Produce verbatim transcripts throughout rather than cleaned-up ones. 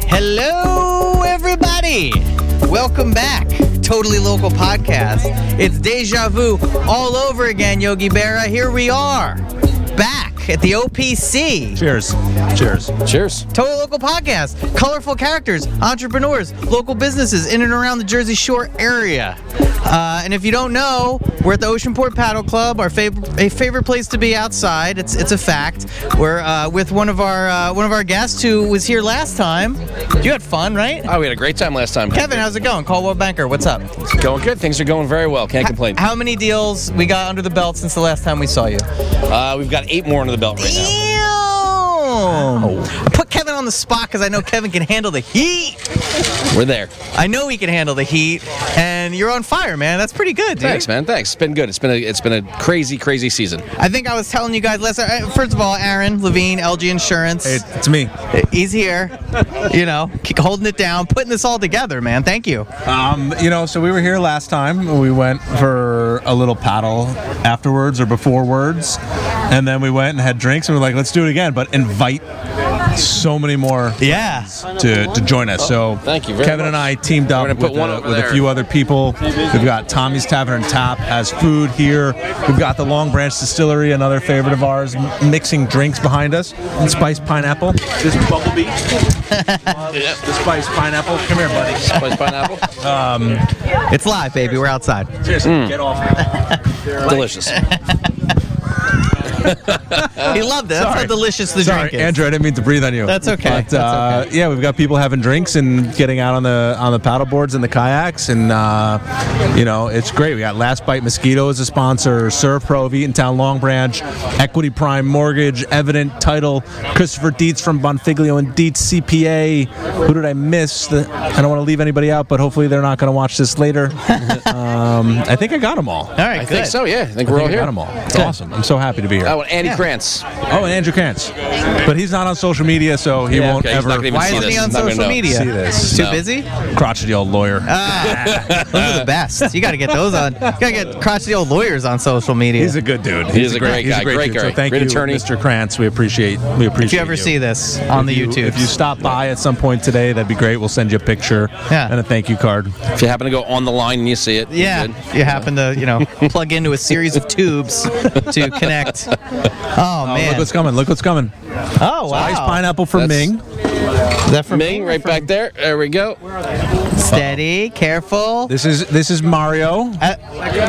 Hello, everybody. Welcome back. Totally Local Podcast. It's Deja Vu all over again, Yogi Berra. Here we are, back at the O P C. Cheers. Cheers. Cheers. Totally Local Podcast. Colorful characters, entrepreneurs, local businesses in and around the Jersey Shore area. Uh, and if you don't know, we're at the Oceanport Paddle Club, our favorite a favorite place to be outside. It's it's a fact. We're uh, with one of our uh, one of our guests who was here last time. You had fun, right? Oh, we had a great time last time. Kevin, how's it going? Caldwell Banker, what's up? It's going good. Things are going very well. Can't complain. How many deals we got under the belt since the last time we saw you? Uh, we've got eight more under the belt right now. Damn! I put Kevin on the spot because I know Kevin can handle the heat. We're there. I know he can handle the heat, and you're on fire, man. That's pretty good, dude. Thanks, man. Thanks. It's been good. It's been a it's been a crazy, crazy season. I think I was telling you guys last time. First of all, Aaron Levine, L G Insurance. Hey, it's me. He's here. You know, keep holding it down, putting this all together, man. Thank you. Um, you know, so we were here last time. We went for a little paddle afterwards or before words, and then we went and had drinks, and we're like, let's do it again, but invite so many more Yeah. to, to join us. So thank you very Kevin much. and I teamed up We're with, gonna put one a, over with a there. few other people. We've got Tommy's Tavern and Tap has food here. We've got the Long Branch Distillery, another favorite of ours, m- mixing drinks behind us. And Spiced Pineapple. This Bumblebee. The Spiced Pineapple. Come here, buddy. Spice pineapple. It's live, baby. We're outside. Seriously, get off me. Delicious. He loved it. That's Sorry. how delicious the Sorry, drink is. Andrew, I didn't mean to breathe on you. That's okay. But, That's uh, okay. Yeah, we've got people having drinks and getting out on the on the paddle boards and the kayaks, and uh, you know, it's great. We got Last Bite Mosquito as a sponsor, Serve Pro of Eatontown Long Branch, Equity Prime Mortgage, Evident Title, Christopher Dietz from Bonfiglio and Dietz C P A. Who did I miss? The, I don't want to leave anybody out, but hopefully they're not going to watch this later. um, I think I got them all. All right, I good. think so. Yeah, I think I we're think all I here. got them all. It's awesome. I'm so happy to be here. Oh, and Andy Yeah. Krantz. Oh, and Andrew Krantz. But he's not on social media, so he Yeah, won't okay, he's ever not gonna even Why see isn't this. he on He's not gonna social know. media? see this. Too No. busy? crotchety old lawyer. Ah, those are the best. You got to get those on. You got to get crotchety old lawyers on social media. He's a good dude. He is a great guy, great dude. guy, So thank great you, attorney. Mister Krantz. We appreciate. We appreciate. if you ever see this on the If you- YouTube, If you stop by at some point today, that'd be great. We'll send you a picture Yeah. and a thank you card. If you happen to go on the line and you see it, you're yeah, good. you happen to, you know, plug into a series of tubes to connect. Oh, Oh, man. look what's coming! Look what's coming! Oh, wow. Ice pineapple from That's- Ming. Is that for Ming, me? right back there. There we go. Steady, careful. This is this is Mario. Uh,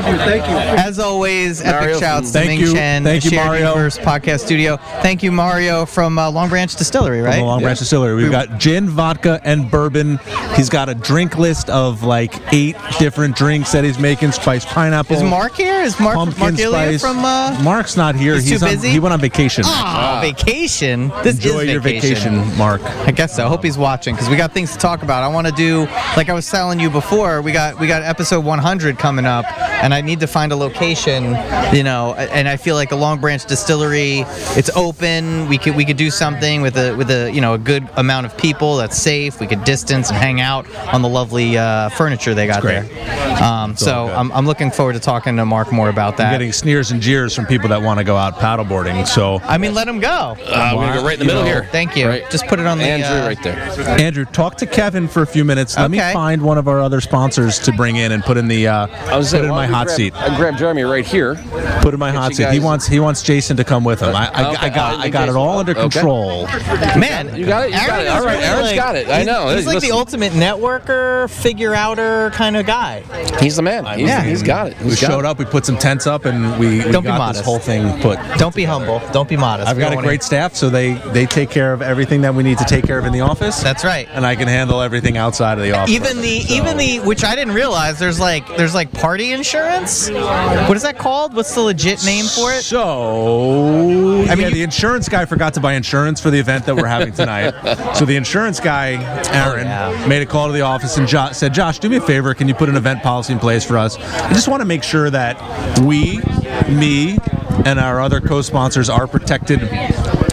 As always, epic Mario shouts to Thank Ming you. Chen, Thank the you, Shared Mario. Universe Podcast Studio. Thank you, Mario, from uh, Long Branch Distillery, right? From the Long Branch Yeah. Distillery. We've We- got gin, vodka, and bourbon. He's got a drink list of like eight different drinks that he's making. Spiced pineapple. Is Mark here? Is Mark, pumpkin Mark Ilya spice. from... Uh, Mark's not here. he's He's too on, busy? He went on vacation. oh, vacation. This Enjoy is your vacation, Mark. I guess so. I hope he's watching because we got things to talk about. I want to do, like I was telling you before, we got we got episode one hundred coming up, and I need to find a location, you know. And I feel like the Long Branch Distillery, it's open. We could we could do something with a with a you know a good amount of people that's safe. We could distance and hang out on the lovely uh, furniture they got great. there. Um, so good. I'm I'm looking forward to talking to Mark more about that. Getting sneers and jeers from people that want to go out paddleboarding. So, I mean, let him go. Uh, we're going to go right in the You middle know, here. Thank you. Right. Just put it on the Andrew uh, right there. Andrew, talk to Kevin for a few minutes. Let me Okay. find one of our other sponsors to bring in and put in the uh, I was put saying, in why my don't we hot grab- seat. I grabbed Jeremy right here. Put in my hot you seat. He guys- wants he wants Jason to come with him. I, I, Okay. I got Oh, I got it Jason. all under Okay. control. Man, You got it? You got Aaron it. All is right, really Aaron's like- got it. I he's- know. He's Hey, like the listen. ultimate networker, figure outer kind of guy. He's the man. He's, Yeah. he's got it. We He's got showed it. up. We put some tents up, and we, we Don't be got modest. this whole thing put. Don't be humble. Don't be modest. I've We got don't a wanna- great staff, so they they take care of everything that we need to take care of in the office. That's right. And I can handle everything outside of the office. Even the So- even the which I didn't realize there's like there's like party insurance. What is that called? What's the legit name for it? So, I mean, yeah, you- the insurance guy forgot to buy insurance for the event that we're having tonight. So the insurance guy, Aaron, Oh, yeah. made a call to the office and jo- said, "Josh, do me a favor. Can you put an event policy in place for us? I just want to make sure that we, me, and our other co-sponsors are protected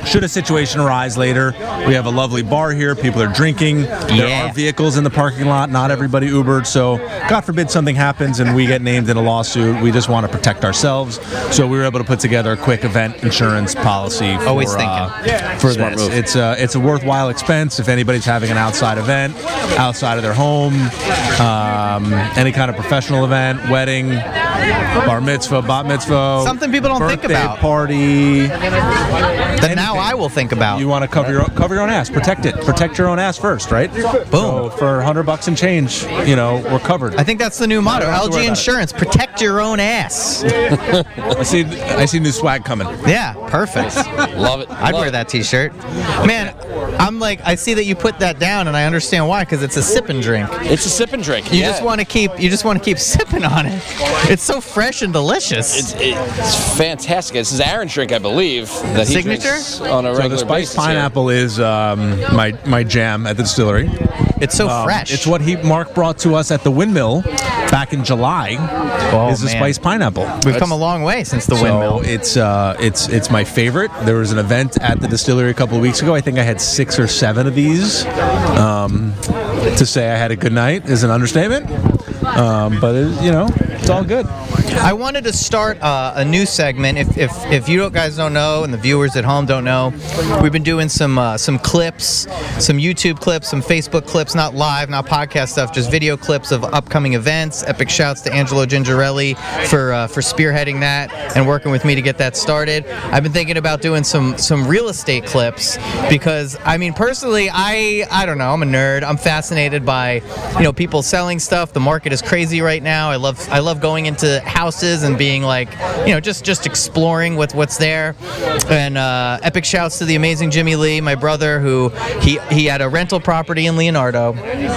should a situation arise later, we have a lovely bar here. People are drinking. There Yeah. are vehicles in the parking lot. Not everybody Ubered. So, God forbid something happens and we get named in a lawsuit. We just want to protect ourselves. So, we were able to put together a quick event insurance policy for, Always thinking. uh, for Smart this. move. It's a, it's a worthwhile expense if anybody's having an outside event, outside of their home, um, any kind of professional event, wedding, bar mitzvah, bat mitzvah, Something people don't think birthday about. party. That now I will think about. You want to cover your own, cover your own ass, protect it, protect your own ass first, right? Boom. So for a hundred bucks and change, you know, we're covered. I think that's the new motto. don't have to L G worry about it. Insurance, protect your own ass. I see, I see new swag coming. Yeah, perfect. Love it. I'd Love wear it. that T-shirt. Man, I'm like, I see that you put that down, and I understand why, because it's a sip and drink. It's a sip and drink. You yeah. just want to keep, you just want to keep sipping on it. It's so fresh and delicious. It's, it's fantastic. This is Aaron's drink, I believe. That he Signature? drinks on a So regular the spiced basis here. pineapple is um, my my jam at the distillery. It's so Um, fresh. It's what he Mark brought to us at the Windmill back in July. Oh, is the man. spiced pineapple. We've come a long way since the So windmill. it's uh, it's it's my favorite. There was an event at the distillery a couple of weeks ago. I think I had six or seven of these. Um, to say I had a good night is an understatement. Um, but it, you know, it's all good. I wanted to start uh, a new segment. If, if if you guys don't know, and the viewers at home don't know, we've been doing some uh, some clips, some YouTube clips, some Facebook clips, not live, not podcast stuff, just video clips of upcoming events. Epic shouts to Angelo Gingerelli for uh, for spearheading that and working with me to get that started. I've been thinking about doing some some real estate clips because I mean personally, I I don't know, I'm a nerd. I'm fascinated by you know people selling stuff. The market is crazy right now. I love I love going into houses and being like, you know, just just exploring what's what's there. And uh, epic shouts to the amazing Jimmy Lee, my brother, who he he had a rental property in Leonardo,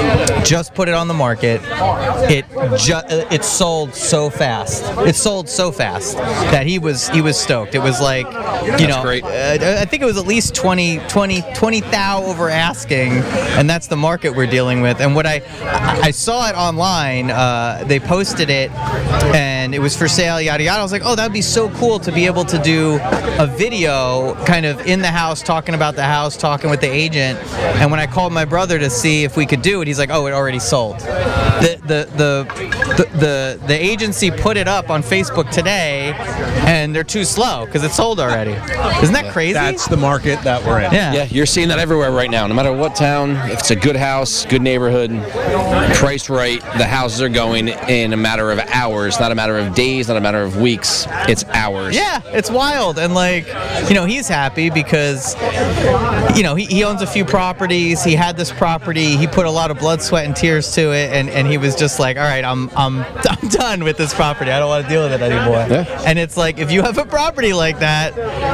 just put it on the market. It ju- it sold so fast. It sold so fast that he was he was stoked. It was like, you know, great. Uh, I think it was at least twenty, twenty, twenty thou over asking, and that's the market we're dealing with. And what I I saw it online, uh, they posted it, and it was for sale, yada yada. I was like, oh, that'd be so cool to be able to do a video, kind of in the house, talking about the house, talking with the agent. And when I called my brother to see if we could do it, he's like, oh, it already sold. The the the the the, the agency put it up on Facebook today, and they're too slow because it sold already. Isn't that crazy? That's the market that we're in. yeah. Yeah, you're seeing that everywhere right now. No matter what town, if it's a good house, good neighborhood, priced right, the houses are going in a matter of hours, not a matter of days, not a matter of weeks. It's hours. Yeah, it's wild. And like, you know, he's happy because, you know, he, he owns a few properties. He had this property. He put a lot of blood, sweat, and tears to it. And, and he was just like, all right, I'm I'm I'm done with this property. I don't want to deal with it anymore. Yeah. And it's like, if you have a property like that,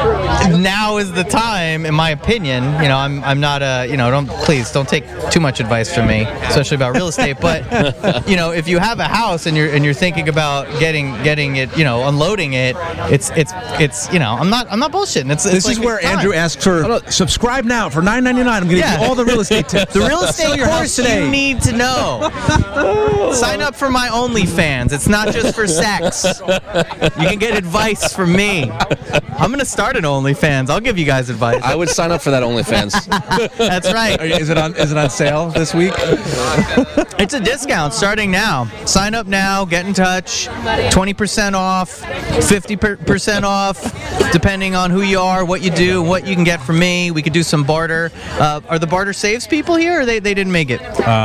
now is the time, in my opinion. You know, I'm I'm not a, you know, don't please don't take too much advice from me, especially about real estate. But you know, if you have a house and you're and you're thinking about getting getting it, you know, unloading it, it's it's it's you know, I'm not I'm not bullshitting. It's, it's This like is where it's time. Andrew asks for subscribe now for nine ninety-nine. I'm going to Yeah. give you all the real estate tips. The real Sell estate your house course today. you need to know. Sign up for my OnlyFans. It's not just for sex. You can get advice from me. I'm gonna start an OnlyFans. I'll give you guys advice. I would sign up for that OnlyFans. That's right. Are you- Is it on? Is it on sale this week? It's a discount starting now. Sign up now. Get in touch. twenty percent off, fifty percent off, depending on who you are, what you do, what you can get from me. We could do some barter. Uh, are the barter saves people here, or they, they didn't make it?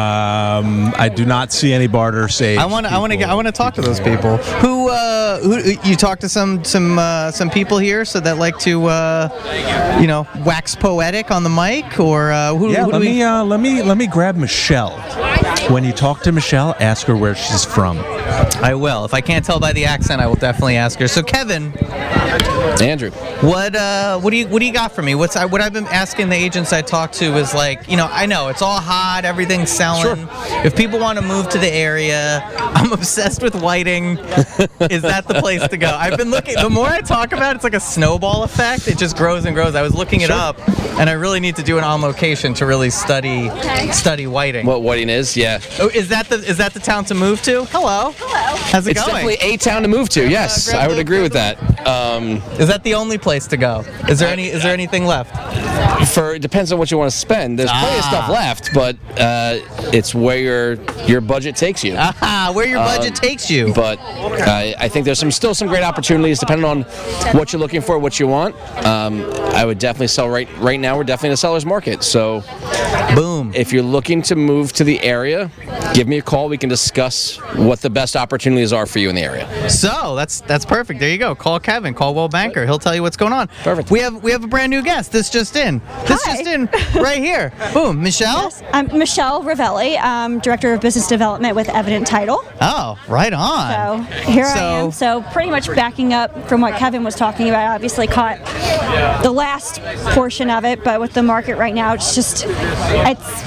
Um, I do not see any barter save. I want to. I want to. I want to talk to those people. Who? Uh, who? You talk to some some uh, some people here, so that like to, uh, you know, wax poetic on the mic, or uh, who? Yeah, who let do we, me uh, let me let me grab Michelle. When you talk to Michelle, ask her where she's from. I will. If I can't tell by the accent, I will definitely ask her. So, Kevin, Andrew. what uh, what do you what do you got for me? What's I, what I've been asking the agents I talk to is like, you know, I know it's all hot, everything's selling. If people want to move to the area, I'm obsessed with Whiting. Is that the place to go? I've been looking. The more I talk about it, it's like a snowball effect. It just grows and grows. I was looking it up, and I really need to do an on location to really study study Whiting. What Whiting is? Yeah. Yeah. Oh, is that the is that the town to move to? Hello. Hello. How's it It's going? definitely a town to move to. Yes, grab I would the- agree with that. Um, Is that the only place to go? Is there any is there anything left? for it depends on what you want to spend. There's plenty of Ah. stuff left, but uh, it's where your your budget takes you. Aha, where your budget takes you. But uh, I think there's some still some great opportunities depending on what you're looking for, what you want. Um, I would definitely sell right right now. We're definitely in a seller's market. So Boom. if you're looking to move to the area, give me a call. We can discuss what the best opportunities are for you in the area. So that's that's perfect. There you go. Call Kevin. Call Caldwell Banker. He'll tell you what's going on. Perfect. We have we have a brand new guest. This just in. This Hi. just in right here. Boom. Michelle. Yes, I'm Michelle Ravelli, um, Director of Business Development with Evident Title. Oh, right on. So here I So- am. So pretty much backing up from what Kevin was talking about. I obviously caught the last portion of it, but with the market right now, it's just it's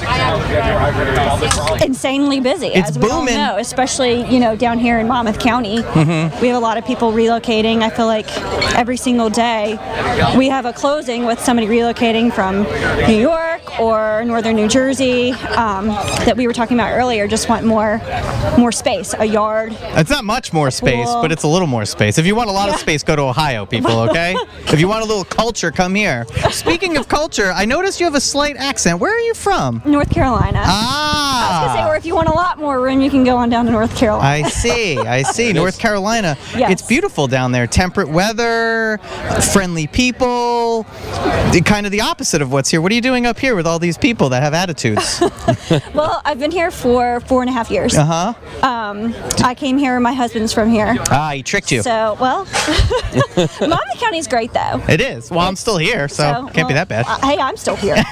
insanely busy. It's as we all booming. know, especially you know down here in Monmouth County. Mm-hmm. We have a lot of people relocating. I feel like every single day we have a closing with somebody relocating from New York or northern New Jersey um, that we were talking about earlier. Just want more more space, a yard. It's not much more space, Cool. but it's a little more space. If you want a lot of Yeah. space, go to Ohio, people, okay? If you want a little culture, come here. Speaking of culture, I noticed you have a slight accent. Where are you from? North Carolina. Ah. I was gonna say, or if you want a lot more room, you can go on down to North Carolina. I see, I see. North Carolina. Yes. It's beautiful down there. Temperate weather, friendly people. The- Kind of the opposite of what's here. What are you doing up here with all these people that have attitudes? Well, I've been here for four and a half years. Uh huh. Um, I came here. My husband's from here. Ah, he tricked you. So, well, Monmouth County is great, though. It is. Well, I'm still here, so, can't be well, that bad. uh, hey, I'm still here.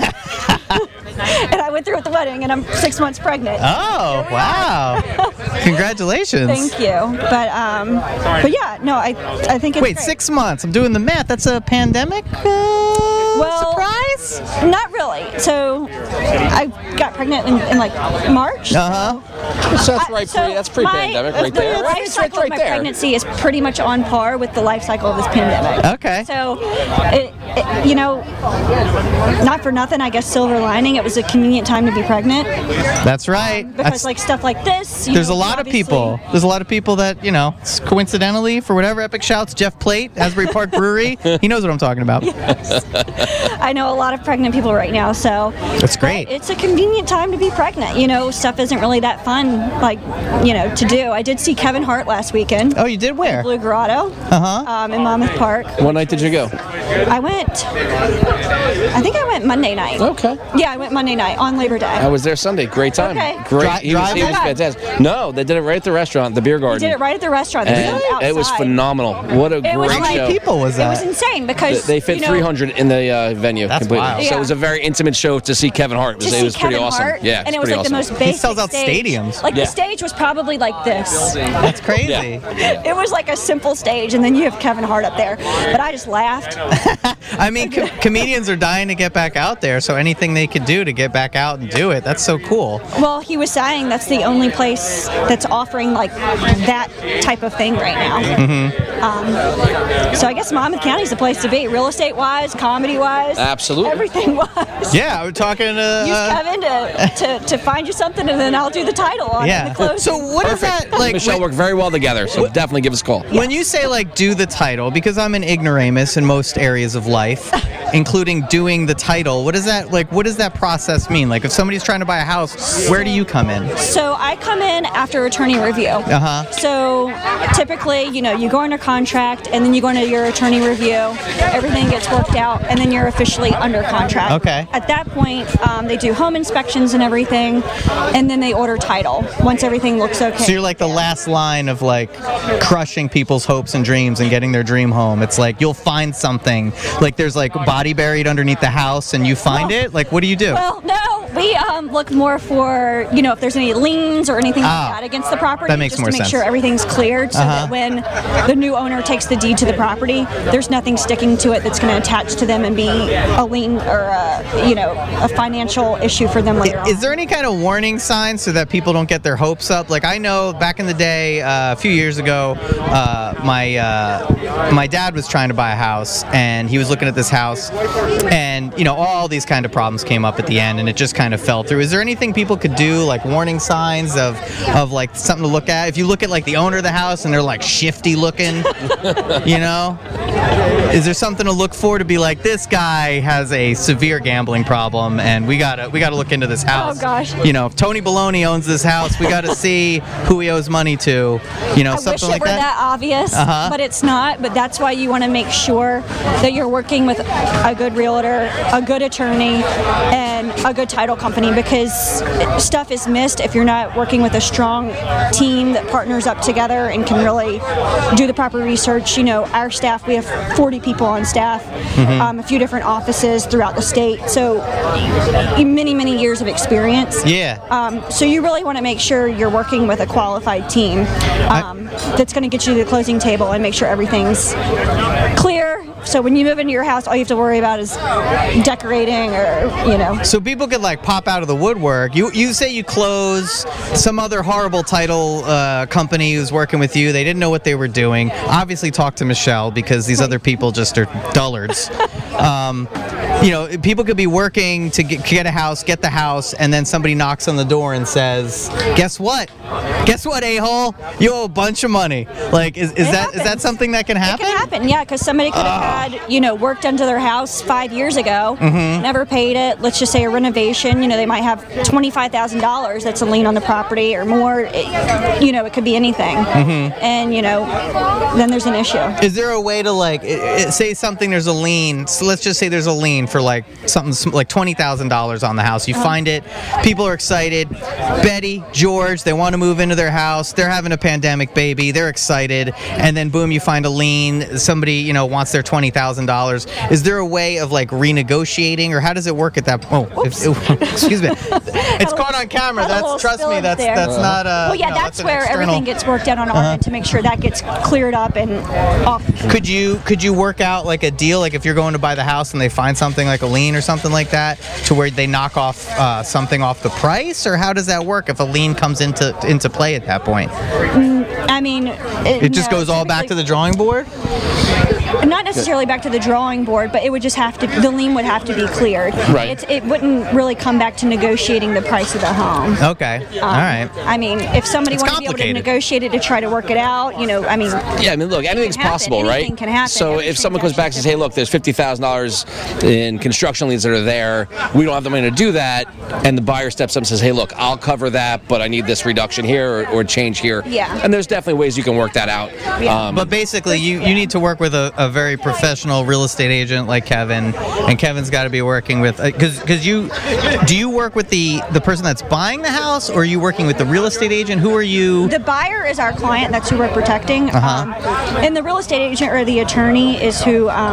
And I went through with the wedding, and I'm six months pregnant. Oh, wow. Congratulations. Thank you. But um, but yeah, no, I I think it's Wait, great. six months. I'm doing the math. That's a pandemic uh, Well, surprise? Not really. So I got pregnant in, in like March. Uh-huh. So that's I- right. so pre, that's pre-pandemic my- right there. The Right, life it's right, cycle right of my there. pregnancy is pretty much on par with the life cycle of this pandemic. Okay. So, it, it, you know, not for nothing, I guess silver lining, it was a convenient time to be pregnant. That's right. Because That's- like stuff like this, you There's know, a lot of obviously- people. There's a lot of people that, you know, s- coincidentally, for whatever epic shouts, Jeff Plate, Asbury Park Brewery, he knows what I'm talking about. I know a lot of pregnant people right now, so That's great. but it's a convenient time to be pregnant. You know, stuff isn't really that fun, like you know, to do. I did see Kevin Hart last weekend. Oh, you did where? Blue Grotto, Uh-huh. um, in Monmouth Park. What night did you go? I went. I think I went Monday night. Okay. Yeah, I went Monday night on Labor Day. I was there Sunday. Great time. Okay. Great. Dri- he was, he was drive-in? fantastic. No, they did it right at the restaurant, the beer garden. Did it right at the restaurant. They And did it it was outside. phenomenal. What a It was great like- show. people was It was that? insane because They fit you know, three hundred in the uh, venue That's completely. wild. So Yeah. it was a very intimate show to see Kevin Hart. It to was, it see was pretty Kevin awesome. Hart, Yeah, and it it's was pretty like the awesome. most basic sells out stage. stadiums. Like Yeah. the stage was probably like this. That's crazy. It was like a simple stage, and then you have Kevin Hart up there. But I just laughed. I mean, com- comedians are dying to get back out there, so anything they could do to get back out and do it, that's so cool. Well, he was saying that's the only place that's offering like that type of thing right now. Mm-hmm. Um, so I guess Monmouth County is the place to be, real estate wise, comedy wise, Absolutely. everything wise. Yeah, we're talking to... Use Uh, Kevin to, to, to find you something, and then I'll do the title on it. yeah. The closing. So what is that, like... Michelle when- worked very well together, so definitely give us a call. When you say like do the title, because I'm an ignoramus in most areas of life, including doing the title, what does that like? What does that process mean? Like if somebody's trying to buy a house, where do you come in? So I come in after attorney review. Uh huh. So typically, you know, you go under contract and then you go into your attorney review, everything gets worked out, and then you're officially under contract. Okay. At that point, um, they do home inspections and everything, and then they order title once everything looks okay. So you're like the last line of like crushing people's hopes and dreams and getting their dream home. It's like you'll find something, like there's like body buried underneath the house, and you find Well- it. Like what do you do? Well, no, we um, look more for, you know, if there's any liens or anything Ah, like that against the property, that makes just more to make sense. sure everything's cleared so Uh-huh. that when the new owner takes the deed to the property, there's nothing sticking to it that's going to attach to them and be a lien or, a, you know, a financial issue for them later on. Is there any kind of warning signs so that people don't get their hopes up? Like I know back in the day, uh, a few years ago, uh, my uh, my dad was trying to buy a house, and he was looking at this house, and you know all these kind of problems came up at the end, and it just kind kind of fell through. Is there anything people could do, like warning signs of, of like something to look at? If you look at like the owner of the house and they're like shifty looking, you know, is there something to look for to be like, this guy has a severe gambling problem and we gotta we gotta look into this house? Oh gosh. You know, if Tony Baloney owns this house, we gotta see who he owes money to. You know, I something wish it like were that. that obvious, Uh-huh. but it's not. But that's why you want to make sure that you're working with a good realtor, a good attorney, and a good title company, because stuff is missed if you're not working with a strong team that partners up together and can really do the proper research. You know, our staff, we have forty people on staff, Mm-hmm. um, a few different offices throughout the state, so many, many years of experience. Yeah. Um, so you really want to make sure you're working with a qualified team um, that's going to get you to the closing table and make sure everything's clear. So when you move into your house, all you have to worry about is decorating, or you know. So people could like pop out of the woodwork. You you say you close some other horrible title uh, company who's working with you. They didn't know what they were doing. Obviously, talk to Michelle, because these other people just are dullards. Um, you know, people could be working to get, get a house, get the house, and then somebody knocks on the door and says, "Guess what? Guess what, a-hole? You owe a bunch of money." Like, is, is It that is that happens. something that can happen? It can happen, yeah, because somebody could have had, you know, work done to their house five years ago, Mm-hmm. never paid it. Let's just say a renovation. You know, they might have twenty-five thousand dollars that's a lien on the property or more. It, you know, it could be anything. Mm-hmm. And, you know, then there's an issue. Is there a way to like it, it, say something? There's a lien. So let's just say there's a lien for like something sm- like twenty thousand dollars on the house. You find it. People are excited. Betty, George, they want to move into their house. They're having a pandemic baby. They're excited, and then boom, you find a lien. Somebody you know wants their twenty thousand dollars. Is there a way of like renegotiating, or how does it work at that? Oh, if, if- excuse me. It's caught on camera. Had a little That's trust me. spillage That's there. that's not a. Well, yeah, no, that's an where external- everything gets worked out on our end to make sure that gets cleared up and off. Could you could you work out like a deal, like if you're going to buy the house and they find something like a lien or something like that, to where they knock off uh, something off the price, or how does that work if a lien comes into into play at that point? I mean, it, It just no, goes all back to the typically- drawing board. Not necessarily back to the drawing board, but it would just have to, the lien would have to be cleared. Right. It's, it wouldn't really come back to negotiating the price of the home. Okay, all right. I mean, if somebody It's wanted to be able to complicated. negotiate it to try to work it out, you know, I mean, Yeah, I mean, look, anything's happen. possible, Anything right? can happen. So Every if someone comes back and says, "Hey, transaction look, there's fifty thousand dollars in construction liens that are there. We don't have the money to do that," and the buyer steps up and says, "Hey, look, I'll cover that, but I need this reduction here or, or change here." Yeah. And there's definitely ways you can work that out. Yeah. Um, But basically, you, you need to work with a, a very professional real estate agent like Kevin, and Kevin's got to be working with because because you do you work with the the person that's buying the house, or are you working with the real estate agent? Who are you? The buyer is our client. That's who we're protecting. Uh-huh. Um, and the real estate agent or the attorney is who um,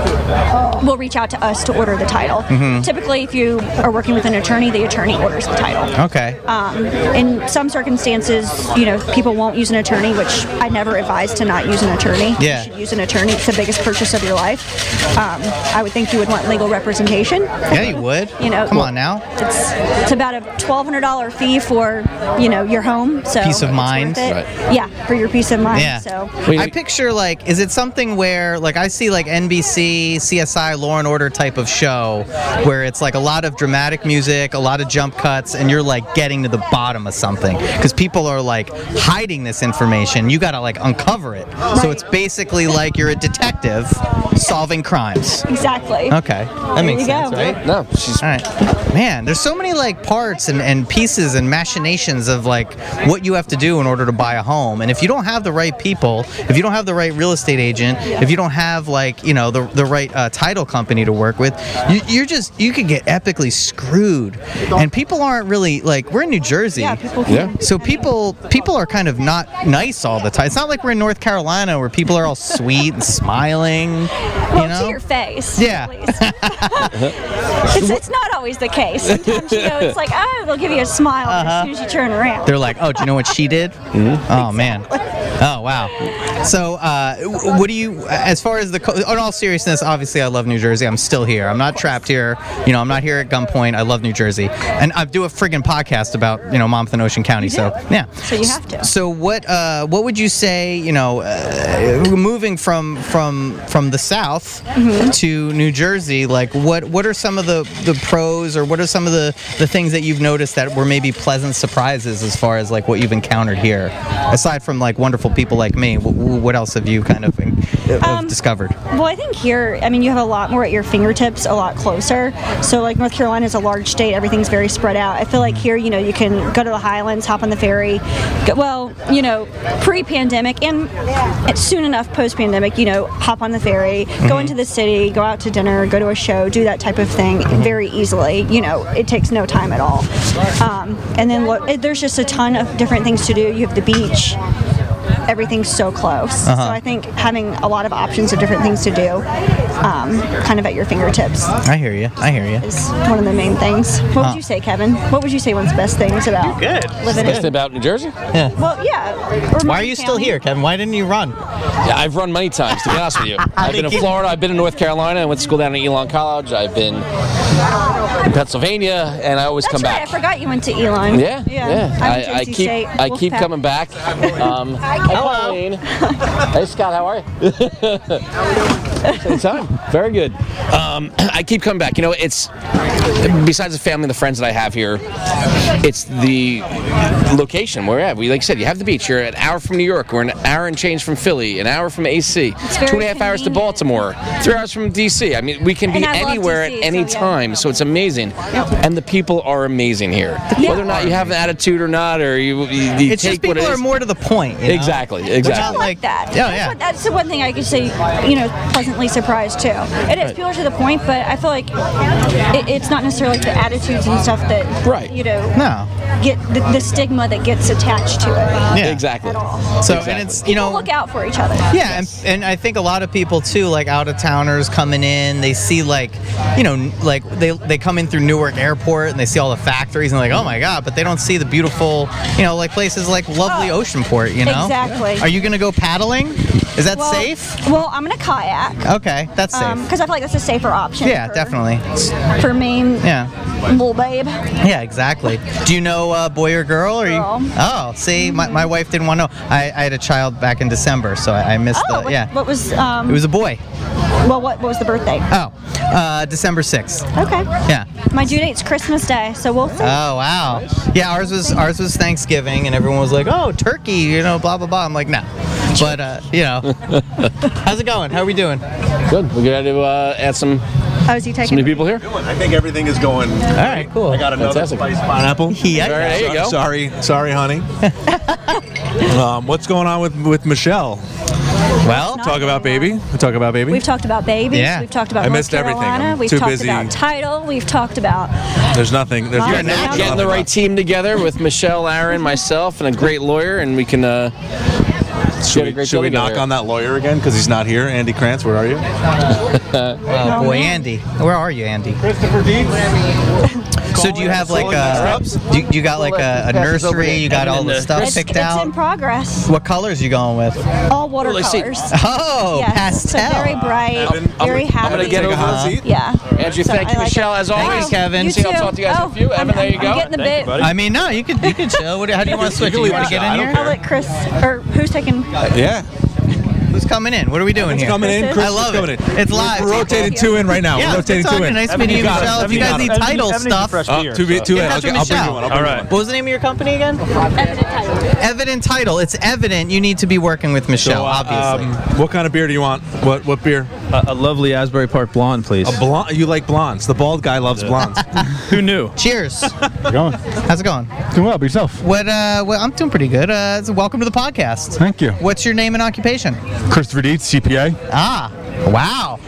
will reach out to us to order the title. Mm-hmm. Typically, if you are working with an attorney, the attorney orders the title. Okay. Um, in some circumstances, you know, people won't use an attorney, which I never advise to not use an attorney. Yeah. You should use an attorney. It's the biggest purchase of your life. Um, I would think you would want legal representation. Yeah, you would. You know, come on now. It's it's about a twelve hundred dollars fee for, you know, your home. So Peace of it's mind. worth it. Right. Yeah, for your peace of mind. Yeah. So Wait, I picture like, is it something where like I see like N B C, C S I, Law and Order type of show where it's like a lot of dramatic music, a lot of jump cuts, and you're like getting to the bottom of something because people are like hiding this information. You got to like uncover it. So it's basically like you're a detective solving crimes. exactly. Okay, that There makes you sense, go. right? no, she's All right. Man, there's so many like parts and, and pieces and machinations of like what you have to do in order to buy a home. And if you don't have the right people, if you don't have the right real estate agent, if you don't have like, you know, the, the right uh, title company to work with, you, you're just, you could get epically screwed. And people aren't really like, we're in New Jersey. Yeah, people Yeah. can. So people people are kind of not nice all the time. It's not like we're in North Carolina where people are all sweet and smiling. Well, you know? to your face. Yeah. At least. it's, it's not always the case. Sometimes, you know, it's like, oh, they'll give you a smile Uh-huh. as soon as you turn around. They're like, oh, do you know what she did? Oh, man. Oh wow! So, uh, w- what do you, as far as the, co- in all seriousness, obviously I love New Jersey. I'm still here. I'm not trapped here. You know, I'm not here at gunpoint. I love New Jersey, and I do a friggin' podcast about you know Monmouth and Ocean County. So yeah. So you have to. So what, uh, what would you say? You know, uh, moving from from from the South Mm-hmm. to New Jersey, like what what are some of the the pros, or what are some of the the things that you've noticed that were maybe pleasant surprises as far as like what you've encountered here, aside from like wonderful people like me? W- what else have you kind of uh, Um, discovered? Well, I think here, I mean, you have a lot more at your fingertips, a lot closer. So, like, North Carolina is a large state, everything's very spread out. I feel like here, you know, you can go to the Highlands, hop on the ferry. Go, well, you know, pre-pandemic and soon enough post-pandemic, you know, hop on the ferry, Mm-hmm. go into the city, go out to dinner, go to a show, do that type of thing very easily. You know, it takes no time at all. Um, and then look, it, there's just a ton of different things to do. You have the beach. Everything's so close. Uh-huh. So I think having a lot of options of different things to do, um, kind of at your fingertips, I hear you. I hear you. is one of the main things. What Huh. would you say, Kevin? What would you say one's the best things about living Best thing in? about New Jersey? Yeah. Well, yeah. or Why are Monmouth you still County. here, Kevin? Why didn't you run? Yeah, I've run many times, to be honest with you. I've been in think you- Florida, I've been in North Carolina, I went to school down at Elon College, I've been in Pennsylvania, and I always That's come right. back. I forgot you went to Elon. Yeah, yeah. I, went to I, I N C keep State, I keep Wolfpack. coming back. Um, hello, Colleen. Hey, Scott, how are you? Time. Very good. Um, I keep coming back. You know, it's besides the family and the friends that I have here, it's the location where we're at. We, like I said, you have the beach. You're an hour from New York. We're an hour and change from Philly. An hour from A C. very Two and a half hours to convenient. Baltimore. Three hours from D C. I mean, we can be And I love anywhere D C, at any so, yeah. time. So it's amazing. And the people are amazing here. Whether or not you have an attitude or not, or you, you, you It's take just what people it are is. more to the point. you know? Exactly, Not exactly. like that. Yeah, that's yeah. What, that's the one thing I could say, you know, pleasantly surprised too. It is, people are to the point, but I feel like it, it's not necessarily like the attitudes and stuff that, Right. you know, No. get the, the stigma that gets attached to it. Yeah. Exactly. At all. So Exactly. and it's you People know look out for each other. yeah, and, and I think a lot of people too, like out of towners coming in, they see like, you know, like they they come in through Newark Airport and they see all the factories and like, oh my god, but they don't see the beautiful, you know, like places like lovely Oh, Oceanport, you know. exactly. Are you gonna go paddling? Is that Well, safe? Well, I'm gonna kayak Okay, that's safe. because I feel like that's a safer option. yeah, for, definitely. For me, Yeah. little babe. Yeah, exactly. Do you know uh, boy or girl? Or Girl. you? Oh, see, my, my wife didn't want to know. I, I had a child back in December, so I, I missed Oh, the what, yeah. what was um? It was a boy. well, what, what was the birthday? Oh, uh, December sixth. Okay. Yeah. My due date's Christmas Day, so we'll see. Oh wow. Yeah, ours was ours was Thanksgiving, and everyone was like, "Oh, turkey," you know, blah blah blah. I'm like, no, but uh, you know, how's it going? How are we doing? Good. We're going to uh, add some, oh, is he some taking? new people here. I think everything is going. All right, cool. I got another Fantastic. spiced pineapple. Yeah. All right, there you go. Sorry, sorry, honey. um, what's going on with with Michelle? Well, Talk about baby. We talk about baby. We've talked about babies. Yeah. We've talked about I North missed everything. Carolina. I'm We've too talked busy. about title. We've talked about. There's nothing. There's You're nothing- not there's Getting the nothing right left. team together with Michelle, Aaron, myself, and a great lawyer, and we can uh, Should get a we, great should deal we together. knock on that lawyer again because he's not here? Andy Krantz, where are you? oh boy, Andy, where are you, Andy? Christopher Deeds. So do you have like a do you, you got like a, a nursery? You got all the stuff It's, picked it's out. in progress. What colors you going with? All watercolors. Oh, Yes, pastel. So very bright, I'm- I'm very gonna- I'm happy. gonna get Take a over- hot seat. Yeah. Andrew, So thank I you, like Michelle, it. as always. Thanks, Kevin. You See, I'll too. talk to you guys in a Oh, few. I'm- Evan, there you I'm go. getting the bait. I mean, no, you could you could chill. What, how do you want to switch? it? You want to get in here? I'll let Chris, or who's taking? Yeah. Who's coming in? What are we doing here? Coming in. Chris Chris I love is coming it. in. It's live. We're rotating two in right now. Yeah, We're rotating it's two all in. Nice Evan, meeting you you, got it. Michelle. If Evan, you you guys got it. need Evan, title Evan needs stuff, fresh Uh, beer, two, so- two in. Get in I'll, touch with I'll bring you Michelle. one. I'll All bring you right. one. what was the name of your company again? Evident title. Evident Title. It's evident you need to be working with Michelle, So, uh, obviously. um, what kind of beer do you want? What what beer? A, a lovely Asbury Park blonde, please. A blonde. You like blondes? The bald guy loves blondes. Who knew? Cheers. Going? How's it going? Doing well, but yourself? What? Uh, well, I'm doing pretty good. Uh, so welcome to the podcast. Thank you. What's your name and occupation? Christopher Dietz, C P A. Ah, wow.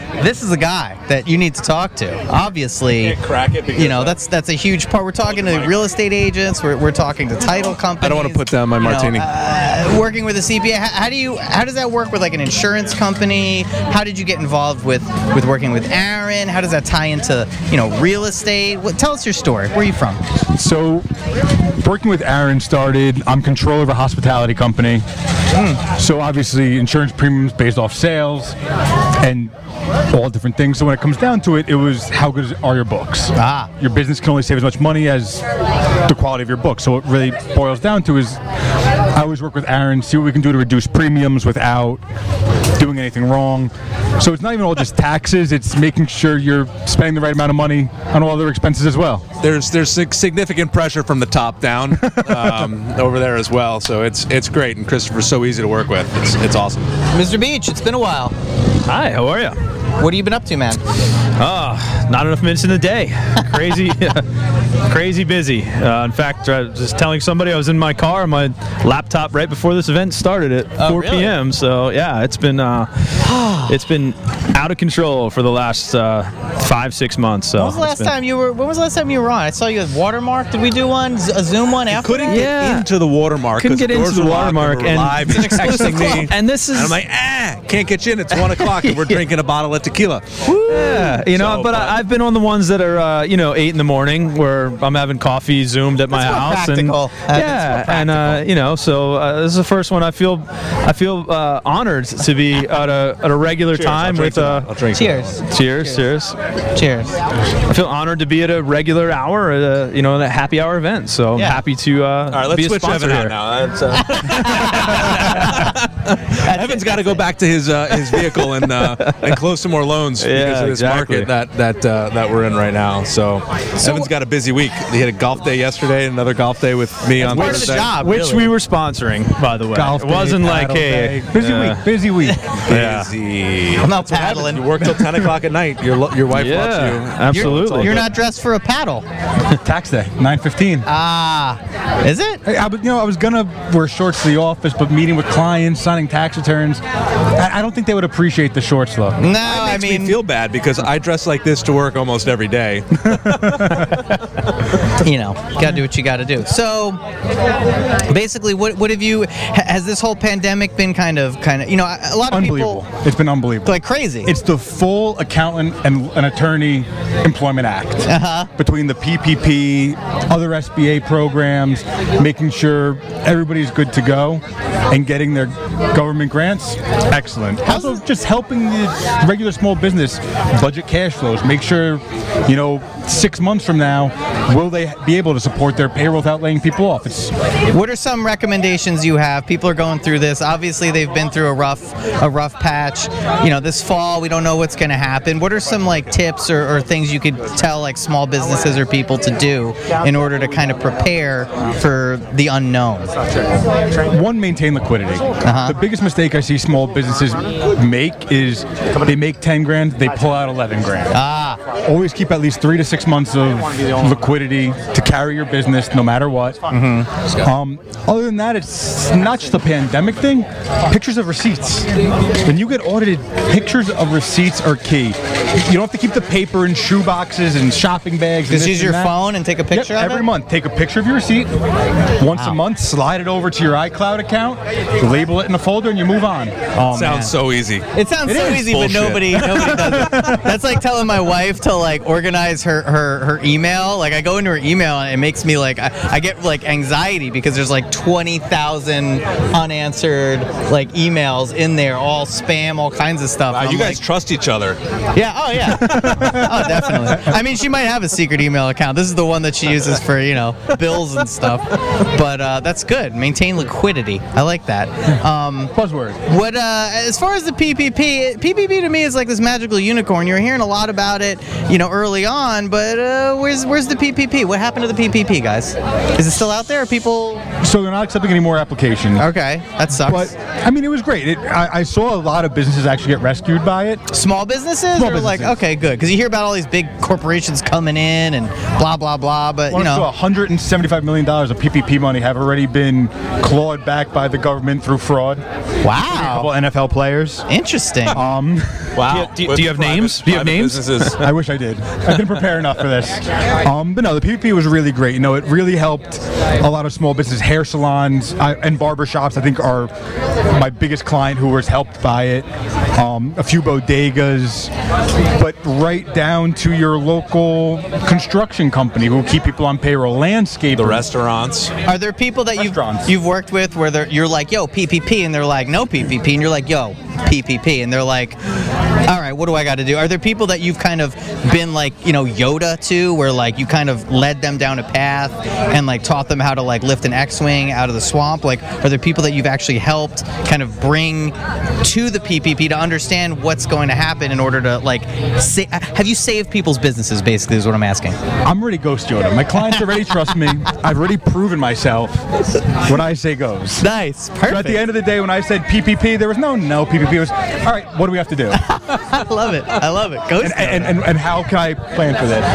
this is a guy that you need to talk to. Obviously, Can't crack it because you know that's that's a huge part. We're talking to real estate agents. We're, we're talking to title companies. I don't want to put down my you know, martini. uh, working with a C P A. How, how do you? How does that work with like an insurance company? How did you get involved with with working with Aaron? How does that tie into you know real estate? What, tell us your story. Where are you from? So, working with Aaron started, I'm controller of a hospitality company. Mm. So obviously insurance premiums based off sales and all different things. So when it comes down to it, it was how good are your books? Ah. Your business can only save as much money as the quality of your book. So what it really boils down to is I always work with Aaron, see what we can do to reduce premiums without doing anything wrong. So it's not even all just taxes, it's making sure you're spending the right amount of money on all other expenses as well. There's there's sig- significant pressure from the top down um, over there as well. So it's it's great, and Christopher's so easy to work with. It's it's awesome. Mister Beach, it's been a while. Hi, how are you? What have you been up to, man? Oh, not enough minutes in the day. Crazy, crazy busy. Uh, in fact, I was just telling somebody I was in my car on my laptop right before this event started at Oh, four really? p.m. So yeah, it's been uh, it's been out of control for the last uh, five six months. So When was the it's last been- time you were? When was the last time you were on? I saw you at Watermark. Did we do one? Z- A Zoom one after? Couldn't that? get Yeah. into the watermark. Couldn't 'cause get doors into the were locked watermark, and we were and- live. It's He's an exclusive texting me, club. And this is- and I'm like, ah, can't get you in. It's one o'clock, and we're drinking a bottle of tequila. Yeah, you know, So, but but- I, I've been on the ones that are, uh, you know, eight in the morning where I'm having coffee zoomed at my That's more house, practical. and Uh, that's yeah, more and uh, you know, so uh, this is the first one I feel, I feel uh, honored to be at a at a regular Cheers, I'll time drink with. to Uh, that. I'll drink to that. Cheers. cheers, cheers. Cheers. I feel honored to be at a regular hour, at a, you know, at a happy hour event. So I'm Yeah. happy to uh, All right, let's be a switch sponsor Evan here. out now. That's, uh... Evan's got to go back to his uh, his vehicle and uh, and close some more loans Yeah, because of this exactly. market that that uh, that we're in right now. So, Evan's got a busy week. He had a golf day yesterday, another golf day with me on part of the Thursday. job. Which really. we were sponsoring, by the way. Golf it wasn't day, like, paddle hey, day. busy uh, week, busy week. Yeah. Busy. I'm not That's what happens. paddling. You work till ten o'clock at night. Your lo- your wife Yeah, loves you. absolutely. You're not dressed for a paddle. Tax day, nine fifteen. Ah, is it? Hey, I, was- you know, I was gonna wear shorts to the office, but meeting with clients, signing tax returns, I, I don't think they would appreciate the shorts though. No, It I makes mean, me feel bad because I dress like this to work almost every day. you know, got to do what you got to do. So, basically, what what have you? ha- Has this whole pandemic been kind of, kind of, you know, a lot of Unbelievable. people It's been unbelievable. like crazy. It's the full accountant and an attorney employment act. Uh-huh. Between the P P P, other S B A programs, making sure everybody's good to go, and getting their government grants. Excellent. Also, just helping the regular small business budget cash flows. Make sure, you know, six months from now, will they be able to support their payroll without laying people off? It's What are some recommendations you have? People are going through this. Obviously, they've been through a rough, a rough patch. You know, this fall, we don't know what's going to happen. What are some like tips or, or things you could tell like small businesses or people to do in order to kind of prepare for the unknown? one, maintain liquidity. Uh-huh. The biggest mistake I see small businesses make is they make ten grand, they pull out eleven grand. Ah, Always keep at least three to six months of liquidity to carry your business no matter what. Um, other than that, it's not just a pandemic thing. Pictures of receipts. When you get audited, pictures of receipts are key. You don't have to keep the paper in shoe boxes and shopping bags. and just this use and your that. phone and take a picture Yep, of every it? month. Take a picture of your receipt. Once Wow. a month, slide it over to your iCloud account, label it in a folder, and you move on. Oh, Sounds man. so easy. It sounds so is easy, bullshit. but nobody nobody does it. That's like telling my wife to like organize her, her, her email. Like I go into her email and it makes me like I, I get like anxiety because there's like twenty thousand unanswered like emails in there, all spam, all kinds of stuff. Wow, And you I'm guys like, trust each other. yeah, oh yeah, oh definitely. I mean, she might have a secret email account. This is the one that she uses for you know bills and stuff. But uh, that's good. Maintain liquidity. I like that. Um, Buzzword. what uh, as far as the P P P, P P P to me is like this magical unicorn. You're hearing a lot about it, you know, early on. But uh, where's where's the P P P? What happened to the P P P, guys? Is it still out there? Are people? So they're not accepting any more applications. Okay, that sucks. But I mean, it was great. It, I, I saw a lot of businesses actually get rescued by it. Small businesses, Small or like businesses. okay, good, because you hear about all these big corporations coming in and blah blah blah. But you You know, know, one hundred seventy-five million dollars of P P P money have already been clawed back by the government through fraud. Wow. A couple N F L players. Interesting. Um, Wow. Do you, do you have names? Do you have names? I wish I did. I didn't prepare enough for this. Um, but no, the P P P was really great. You know, it really helped a lot of small businesses, hair salons I, and barber shops. I think are my biggest client who was helped by it. Um, a few bodegas, but right down to your local construction company who keep people on payroll, landscapers, The restaurants. Are there people that you've Restaurants. you've worked with where they're, you're like, yo, P P P, and they're like, no P P P, and you're like, yo, P P P, and they're like, all right, what do I got to do? Are there people that you've kind of been like, you know, Yoda to, where like you kind of led them down a path and like taught them how to like lift an X-wing out of the swamp? Like, are there people that you've actually helped kind of bring to the P P P to understand what's going to happen in order to like, sa- have you saved people's businesses? Basically, is what I'm asking. I'm already Ghost Yoda. My clients already trust me. I've already proven myself. What I say goes. Nice, perfect. So at the end of the day, when I said P P P, there was no no P P P. It was, all right, what do we have to do? I love it. I love it. Ghost. And, and, and, and how can I plan for this?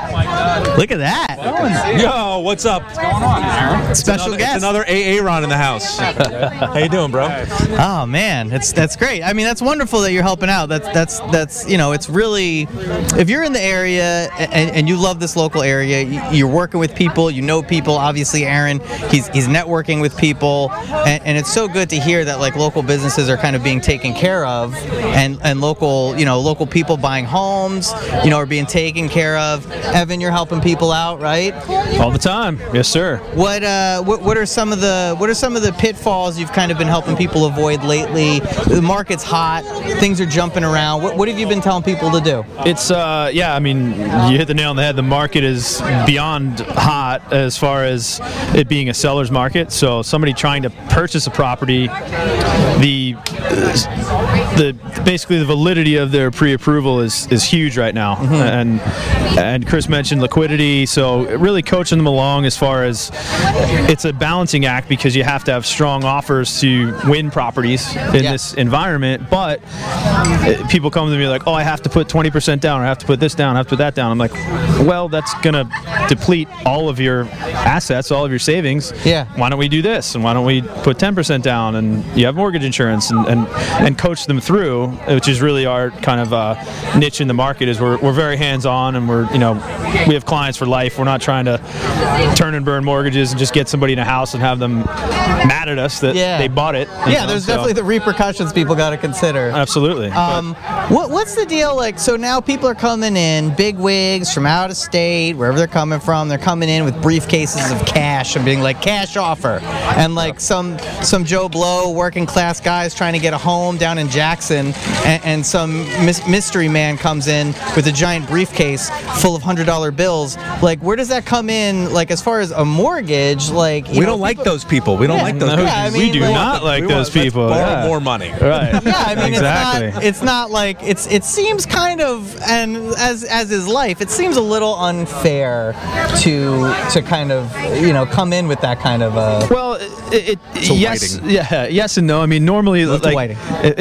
Look at that. Yo, what's up? What's going on, Aaron? Special another, guest. It's another A A Ron in the house. How you doing, bro? Oh man, it's that's great. I mean, that's wonderful that you're helping out. That's that's that's you know, it's really, if you're in the area and, and you love this local area, you- you're working with people, you know people. Obviously, Aaron, he's he's networking with people, and, and it's so good to hear that like local businesses are kind of being taken care of, and and local you know local people buying homes, you know, are being taken care of. Evan, you're helping people out, right? All the time. Yes, sir. What uh what, what are some of the what are some of the pitfalls you've kind of been helping people avoid lately? The market's hot, things are jumping around. What, what have you been telling people to do? It's uh yeah, I mean, you hit the nail on the head. The market is beyond hot as far as it being a seller's market. So somebody trying to purchase a property, the the basically the validity of their pre-approval is is huge right now. And and Chris mentioned liquidity, so really coaching them along as far as it's a balancing act because you have to have strong offers to win properties in Yeah. this environment. But uh, people come to me like, oh, I have to put twenty percent down, or I have to put this down, I have to put that down. I'm like, well, that's gonna deplete all of your assets, all of your savings. Yeah. Why don't we do this? And why don't we put ten percent down, and you have mortgage insurance, and, and, and coach them through, which is really our kind of uh, niche in the market. Is we're, we're very hands-on, and we're, you know, we have clients for life. We're not trying to turn and burn mortgages and just get somebody in a house and have them mad at us that Yeah. they bought it. you Yeah, know, there's so- definitely the repercussions people got to consider. Absolutely. Um, what, what's the deal like? So now people are coming in, big wigs from out of state, wherever they're coming from. They're coming in with briefcases of cash and being like, cash offer. And like some some Joe Blow working class guys trying to get a home down in Jackson, and, and some mis- mystery man comes in with a giant briefcase full of one hundred dollar bills. Like, where does that come in, like, as far as a mortgage? Like, you We know, don't like people- those people. We don't Yeah, like those No, people. Yeah, I we mean, do like- not like We those want- let's people. borrow yeah. more money. Right. Yeah, I mean, exactly. it's not. It's not like it's. It seems kind of, and as as is life, it seems a little unfair to to kind of you know come in with that kind of uh Well, it, it a yes, Whiting. yeah, yes and no. I mean, normally, Move to like, Whiting.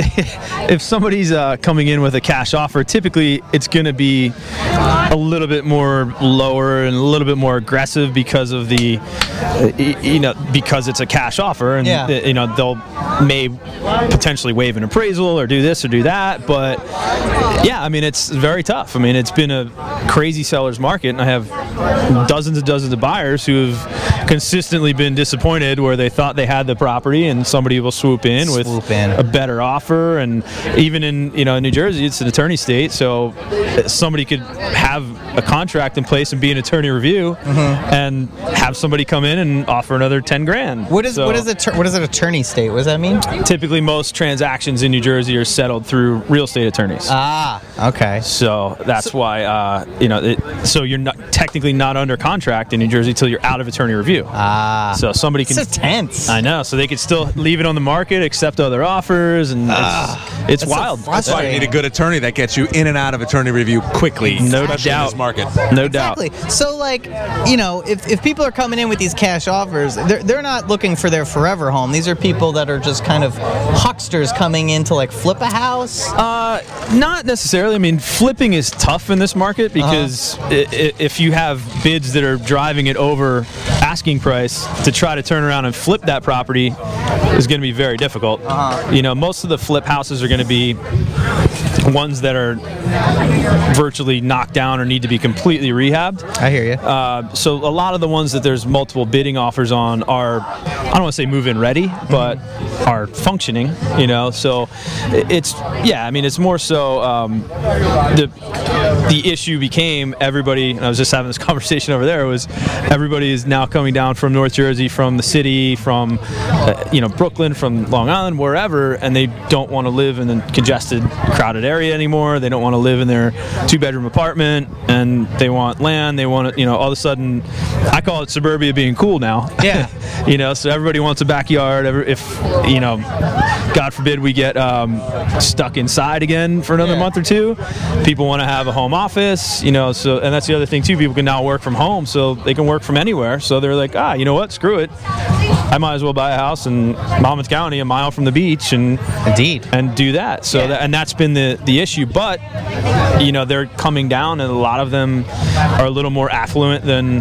if somebody's uh, coming in with a cash offer, typically it's going to be a little bit more lower and a little bit more aggressive because of the, uh, y- you know, because it's a cash offer, and Yeah. uh, you know they'll may potentially waive an appraisal or do this or do that, but yeah, I mean, it's very tough. I mean, it's been a crazy seller's market, and I have dozens and dozens of buyers who have consistently been disappointed where they thought they had the property and somebody will swoop in with Swoop in. a better offer. And even in, you know, New Jersey, it's an attorney state, so somebody could have a contract in place and be an attorney review and have somebody come in and offer another ten grand. what is So- what is it what is an attorney state? What does that mean? Typically, most transactions in New Jersey are settled through real estate attorneys. Ah, okay. So that's why, uh, you know, it, so you're not technically not under contract in New Jersey until you're out of attorney review. Ah, So somebody can. it's so tense. I know. So they could still leave it on the market, accept other offers, and it's, it's that's so wild. That's why you need a good attorney that gets you in and out of attorney review quickly. No especially in doubt. this market. No doubt. Exactly. So, like, you know, if, if people are coming in with these cash offers, they're, they're not looking for their forever home. These are people that are just kind of hucksters coming in to, like, flip a house. Uh, not necessarily. I mean, flipping is tough in this market because Uh-huh. i- i- if you have bids that are driving it over asking price to try to turn around and flip that property is going to be very difficult. Uh-huh. You know, most of the flip houses are going to be ones that are virtually knocked down or need to be completely rehabbed. I hear you. Uh, so a lot of the ones that there's multiple bidding offers on are, I don't want to say move-in ready, but mm-hmm. are functioning, you know. So it's, yeah, I mean, it's more so um, the the issue became everybody, and I was just having this conversation over there, was everybody is now coming down from North Jersey, from the city, from, uh, you know, Brooklyn, from Long Island, wherever, and they don't want to live in a congested, crowded area anymore. They don't want to live in their two-bedroom apartment, and they want land. They want to, you know, all of a sudden, I call it suburbia being cool now. Yeah. You know, so everybody wants a backyard. If, you know, God forbid we get um, stuck inside again for another yeah. month or two, people want to have a home office, you know, so, and that's the other thing too, people can now work from home, so they can work from anywhere. So they're like, ah, you know what, screw it. I might as well buy a house in Monmouth County, a mile from the beach, and indeed, and do that. So, yeah. that, and that's been the the issue. But you know, they're coming down, and a lot of them are a little more affluent than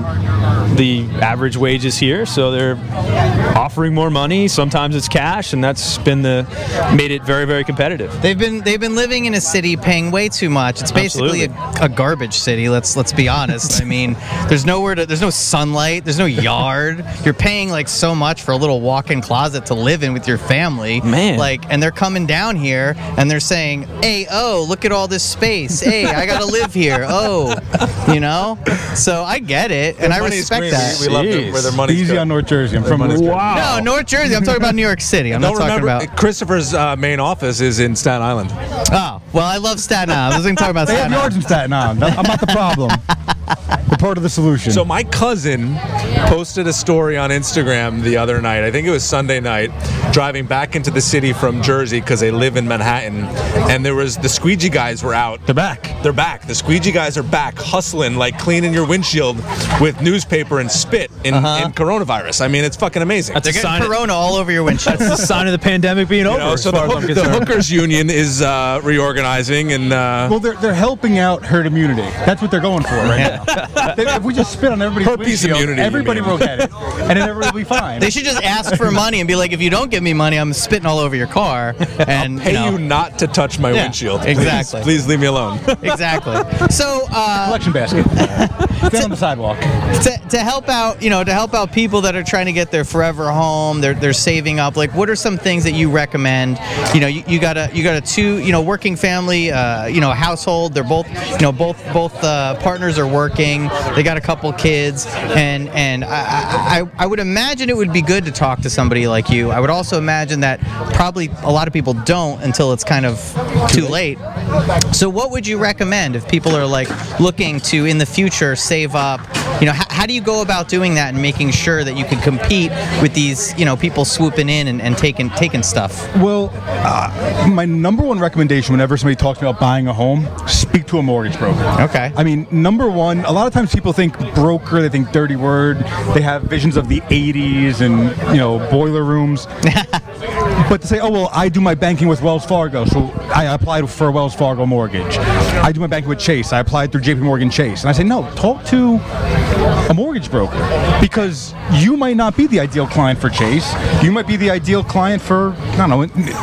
the average wages here. So they're offering more money. Sometimes it's cash, and that's been the made it very, very competitive. They've been they've been living in a city paying way too much. It's basically a, a garbage city. Let's let's be honest. I mean, there's nowhere to. There's no sunlight. There's no yard. You're paying like so much for a little walk-in closet to live in with your family. Man, like, and they're coming down here and they're saying, "Hey, oh, look at all this space. Hey, I gotta live here. Oh, you know." So I get it, and I respect green. that. We, we love the, where their money's Easy go. on North Jersey. I'm Their from wow. No, North Jersey. I'm talking about New York City. I'm Don't not talking remember, about Christopher's uh, main office is in Staten Island. Oh, well, I love Staten Island. I was going to talk about They have Staten yards Island. in Staten Island. I'm not the problem. We're part of the solution. So my cousin posted a story on Instagram the other night. I think it was Sunday night, driving back into the city from Jersey because they live in Manhattan. And there was the squeegee guys were out. They're back. They're back. The squeegee guys are back, hustling, like cleaning your windshield with newspaper and spit in, Uh-huh. in coronavirus. I mean, it's fucking amazing. That's They're a getting sign of- Corona all over your windshield. That's the sign of the pandemic being You over. know, as so the, far as I'm hook, the concerned. hookers union is uh, reorganizing, and uh, Well, they're, they're helping out herd immunity. That's what they're going for right now. They- if we just spit on everybody's Herpes windshield, immunity, you everybody mean. will get it, and then everybody will be fine. They should just ask for money and be like, if you don't give me money, I'm spitting all over your car. And pay you, know, you not to touch my Yeah, windshield. exactly. Please, please leave me alone. exactly. So uh, Collection basket. Stand on the sidewalk. to, to help out, you know, to help out people that are trying to get their forever home, they're they're saving up. Like, what are some things that you recommend? You know, you, you got a you got a two, you know, working family, uh, you know, household. They're both, you know, both both uh, partners are working. They got a couple kids, and and I, I I would imagine it would be good to talk to somebody like you. I would also imagine that probably a lot of people don't until it's kind of too late. So what would you recommend if people are like looking to in the future save up? You know, how, how do you go about doing that and making sure that you can compete with these, you know, people swooping in and, and taking taking stuff? Well, uh, my number one recommendation whenever somebody talks about buying a home, speak to a mortgage broker. Okay. I mean, number one, a lot of times people think broker, they think dirty word. They have visions of the eighties and, you know, boiler rooms. But to say, oh, well, I do my banking with Wells Fargo, so I applied for a Wells Fargo mortgage. I do my banking with Chase. I applied through J P Morgan Chase. And I say, no, talk to a mortgage broker, because you might not be the ideal client for Chase. You might be the ideal client for, I don't know,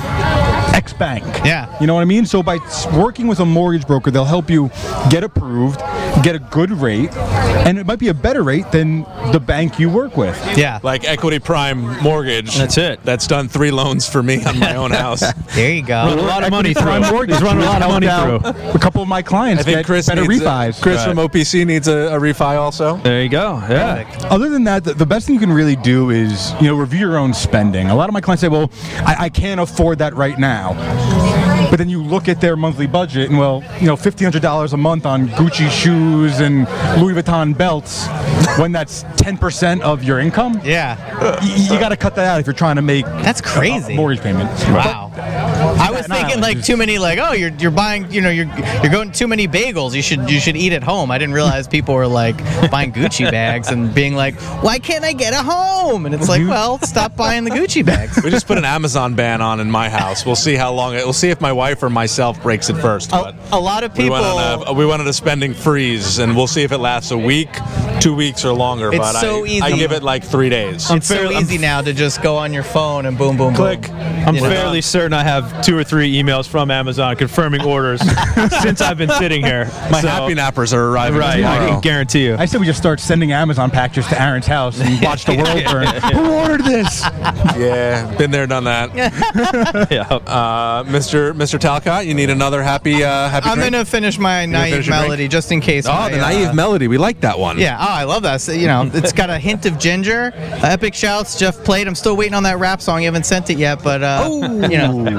X Bank. Yeah. You know what I mean? So by working with a mortgage broker, they'll help you get approved, get a good rate, and it might be a better rate than the bank you work with. Yeah. Like Equity Prime Mortgage. That's it. That's done three loans for me on my own house. There you Run a go. lot of money Equity through. Prime Mortgage He's running a lot of money helped through. out a couple of my clients I think get Chris better needs refis. A, Chris Right. from O P C needs a, a refi also. There you go. Yeah. Other than that, the, the best thing you can really do is, you know, review your own spending. A lot of my clients say, well, I, I can't afford that right now. But then you look at their monthly budget and, well, you know, fifteen hundred dollars a month on Gucci shoes and Louis Vuitton belts, when that's ten percent of your income, Yeah. y- you got to cut that out if you're trying to make That's a- crazy. a mortgage payment. Wow. I was thinking Island. like too many, like, oh, you're you're buying, you know, you're you're going too many bagels. You should you should eat at home. I didn't realize people were like buying Gucci bags and being like, why can't I get a home? And it's like, well, stop buying the Gucci bags. We just put an Amazon ban on in my house. We'll see how long it. We'll see if my wife or myself breaks it first. But A, a lot of we people. went, on a, we went on a spending freeze, and we'll see if it lasts a week, two weeks, or longer. It's but so I, easy. I give it like three days. It's so easy now to just go on your phone and boom, boom, Click. boom. I'm You know? fairly certain I have two or three emails from Amazon confirming orders since I've been sitting here. My So- Happy Nappers are arriving Right, tomorrow. I can guarantee you. I said we just start sending Amazon packages to Aaron's house and watch the world burn. Who ordered this? Yeah, been there, done that. Yeah. Uh, Mister Mister Talcott, you need another happy uh, happy I'm drink? gonna finish my gonna naive finish your drink? melody just in case. Oh, my, the uh, naive melody. We like that one. Yeah, oh, I love that. So, you know, it's got a hint of ginger. Uh, epic shouts, Jeff played. I'm still waiting on that rap song. You haven't sent it yet, but uh, you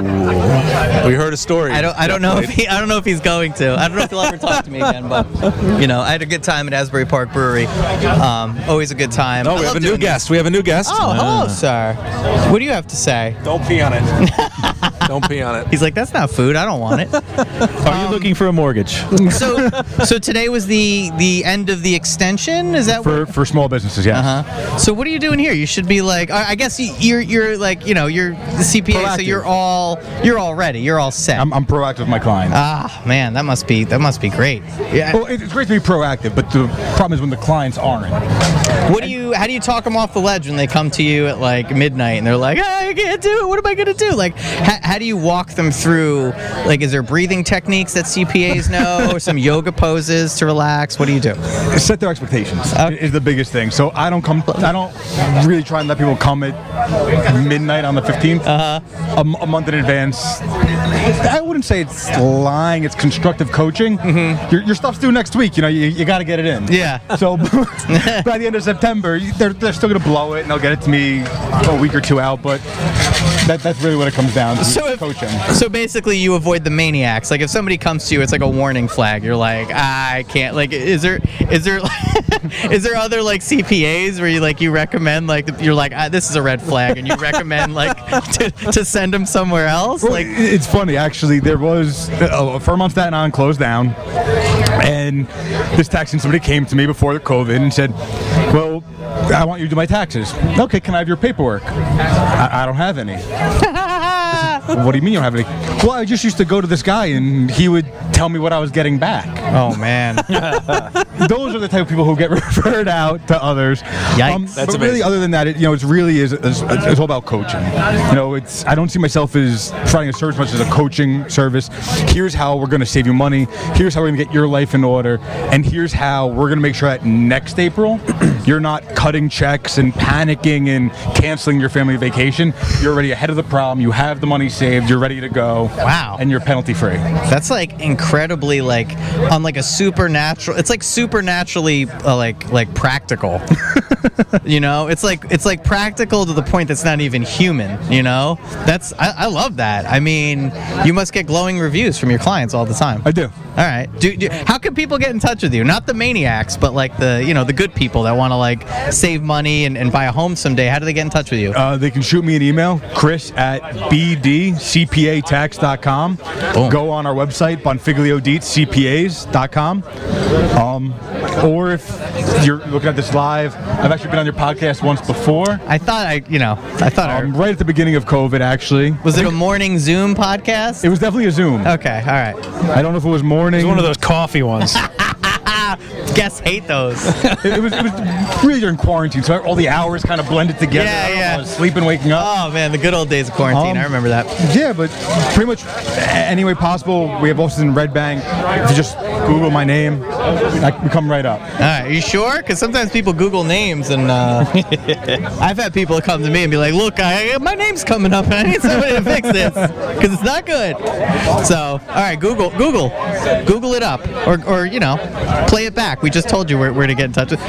know, We heard a story. I don't, I don't know if he, I don't know if he's going to. I don't know if he'll ever talk to me again. But you know, I had a good time at Asbury Park Brewery. Um, always a good time. Oh, I we have love a new doing guest. We have a new guest. this. Oh, hello, sir. What do you have to say? Don't pee on it. Don't pee on it. He's like, that's not food. I don't want it. Are you looking for a mortgage? So, so today was the the end of the extension. Is that For what? for small businesses, yes. Uh-huh. So what are you doing here? You should be like, I I guess you- you're you're like, you know, you're the C P A, so Proactive. you're all you're all ready. You're all set. I'm, I'm proactive with my clients. Ah, man, that must be that must be great. Yeah. well, it's great to be proactive, but the problem is when the clients aren't. What do you? How do you talk them off the ledge when they come to you at like midnight and they're like, ah, I can't do it. What am I gonna do? Like, how, how do you walk them through? Like, is there breathing techniques that C P As know, or some yoga poses to relax? What do you do? Set their expectations Okay. is the biggest thing. So I don't come. I don't really try and let people come at midnight on the fifteenth. Uh-huh. A, m- a month in advance. I wouldn't say it's lying. It's constructive coaching. Your, your stuff's due next week. You know, you, you got to get it in. Yeah. So by the end of September, they're, they're still going to blow it, and they'll get it to me a week or two out. But that, that's really what it comes down to. So if, coaching. so basically, you avoid the maniacs. Like if somebody comes to you, it's like a warning flag. You're like, ah, I can't. Like, is there, is there, is there other like C P As where you like you recommend like you're like ah, this is a red flag, and you recommend like to, to send them somewhere else? Well, Like, it's funny actually. There was a firm on Staten Island closed down, and this taxing somebody came to me before the COVID and said, "Well, I want you to do my taxes." Okay, can I have your paperwork? I, I don't have any. What do you mean you don't have any? Well, I just used to go to this guy and he would tell me what I was getting back. oh man, Those are the type of people who get referred out to others. Yikes. That's but really, amazing. other than that, it, you know, it's really is it's, it's all about coaching. You know, it's I don't see myself as providing a service much as a coaching service. Here's how we're going to save you money. Here's how we're going to get your life in order, and here's how we're going to make sure that next April you're not cutting checks and panicking and canceling your family vacation. You're already ahead of the problem. You have the money saved. You're ready to go. Wow. And you're penalty free. that's like incredibly like on like a supernatural. It's like supernaturally uh, like like practical. You know, it's like it's like practical to the point that's not even human. You know, that's I, I love that. I mean, you must get glowing reviews from your clients all the time. I do. All right. Do, do how can people get in touch with you? Not the maniacs, but like the you know the good people that want to like save money and, and buy a home someday. How do they get in touch with you? Uh, they can shoot me an email, Chris at b d c p a tax dot com. Boom. Go on our website, bonfiglio dietz c p a s dot com. Um, or if you're looking at this live, I've actually been on your podcast once before. I thought I you know I thought Um, I, right at the beginning of COVID, actually. was it a morning Zoom podcast? It was definitely a Zoom. Okay. All right. I don't know if it was morning. It's one of those coffee ones. Guests hate those. It, it was, it was really during quarantine, so all the hours kind of blended together. Yeah, I don't know, yeah. I was sleeping, waking up. Oh man, the good old days of quarantine. Um, I remember that. Yeah, but pretty much any way possible. We have offices in Red Bank. If you just Google my name, I, we come right up. All right, you sure? Because sometimes people Google names, and uh, I've had people come to me and be like, "Look, I, my name's coming up, and I need somebody to fix this because it's not good." So, all right, Google, Google, Google it up, or, or you know, play it back. We just told you where, where to get in touch with. Uh,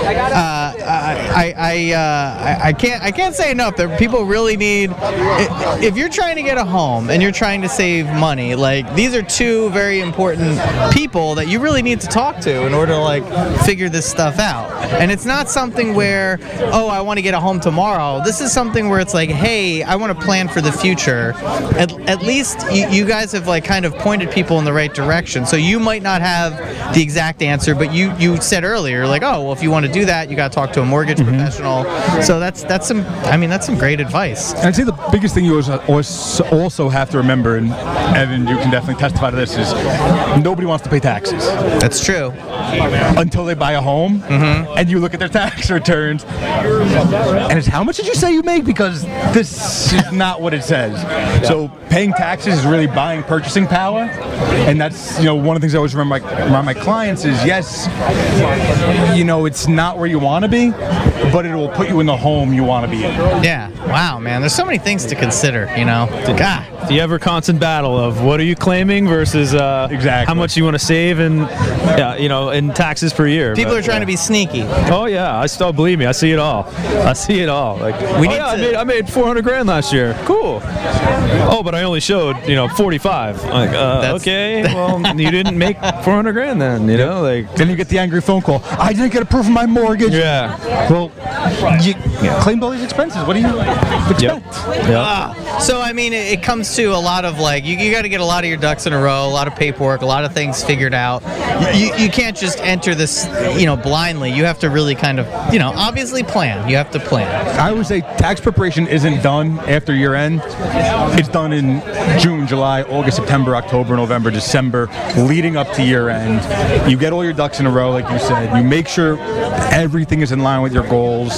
I I uh, I can't I can't say enough that people really need. If you're trying to get a home and you're trying to save money, like these are two very important people that you really need to talk to in order to like figure this stuff out. And it's not something where, oh, I want to get a home tomorrow. This is something where it's like, hey, I want to plan for the future. At, at least you, you guys have like kind of pointed people in the right direction. So you might not have the exact answer, but you you said earlier, like, oh, well, if you want to do that, you got to talk to a mortgage mm-hmm. professional. So that's that's some, I mean, that's some great advice. And I'd say the biggest thing you also also have to remember, and Evan, you can definitely testify to this, is nobody wants to pay taxes. That's true. Until they buy a home, mm-hmm. and you look at their tax returns, and it's how much did you say you make? Because this is not what it says. So paying taxes is really buying purchasing power, and that's, you know, one of the things I always remember my, around my clients is, yes, you know, it's not where you want to be, but it will put you in the home you want to be in. Yeah. Wow, man. There's so many things to consider, you know. God. The ever constant battle of what are you claiming versus uh, exactly. how much you want to save and yeah, you know, in taxes per year. People but, are trying uh, to be sneaky. Oh yeah, I still believe me. I see it all. I see it all. Like we oh, need yeah, to... I made I made four hundred grand last year. Cool. Oh, but I only showed, you know, forty-five. Like uh, okay, well you didn't make four hundred grand then, you know, like then you get the angry phone call. I didn't get approved for my mortgage. Yeah. Well, you yeah. claimed all these expenses. What do you expect? Yep. Yep. Ah, so I mean, it, it comes to a lot of like you, you got to get a lot of your ducks in a row, a lot of paperwork, a lot of things figured out. You, you can't just enter this, you know, blindly. You have to really kind of, you know, obviously plan. You have to plan. I would say tax preparation isn't done after year end. It's done in June, July, August, September, October, November, December, leading up to year end. You get all your ducks in a row, like you said. You make sure everything is in line with your goals,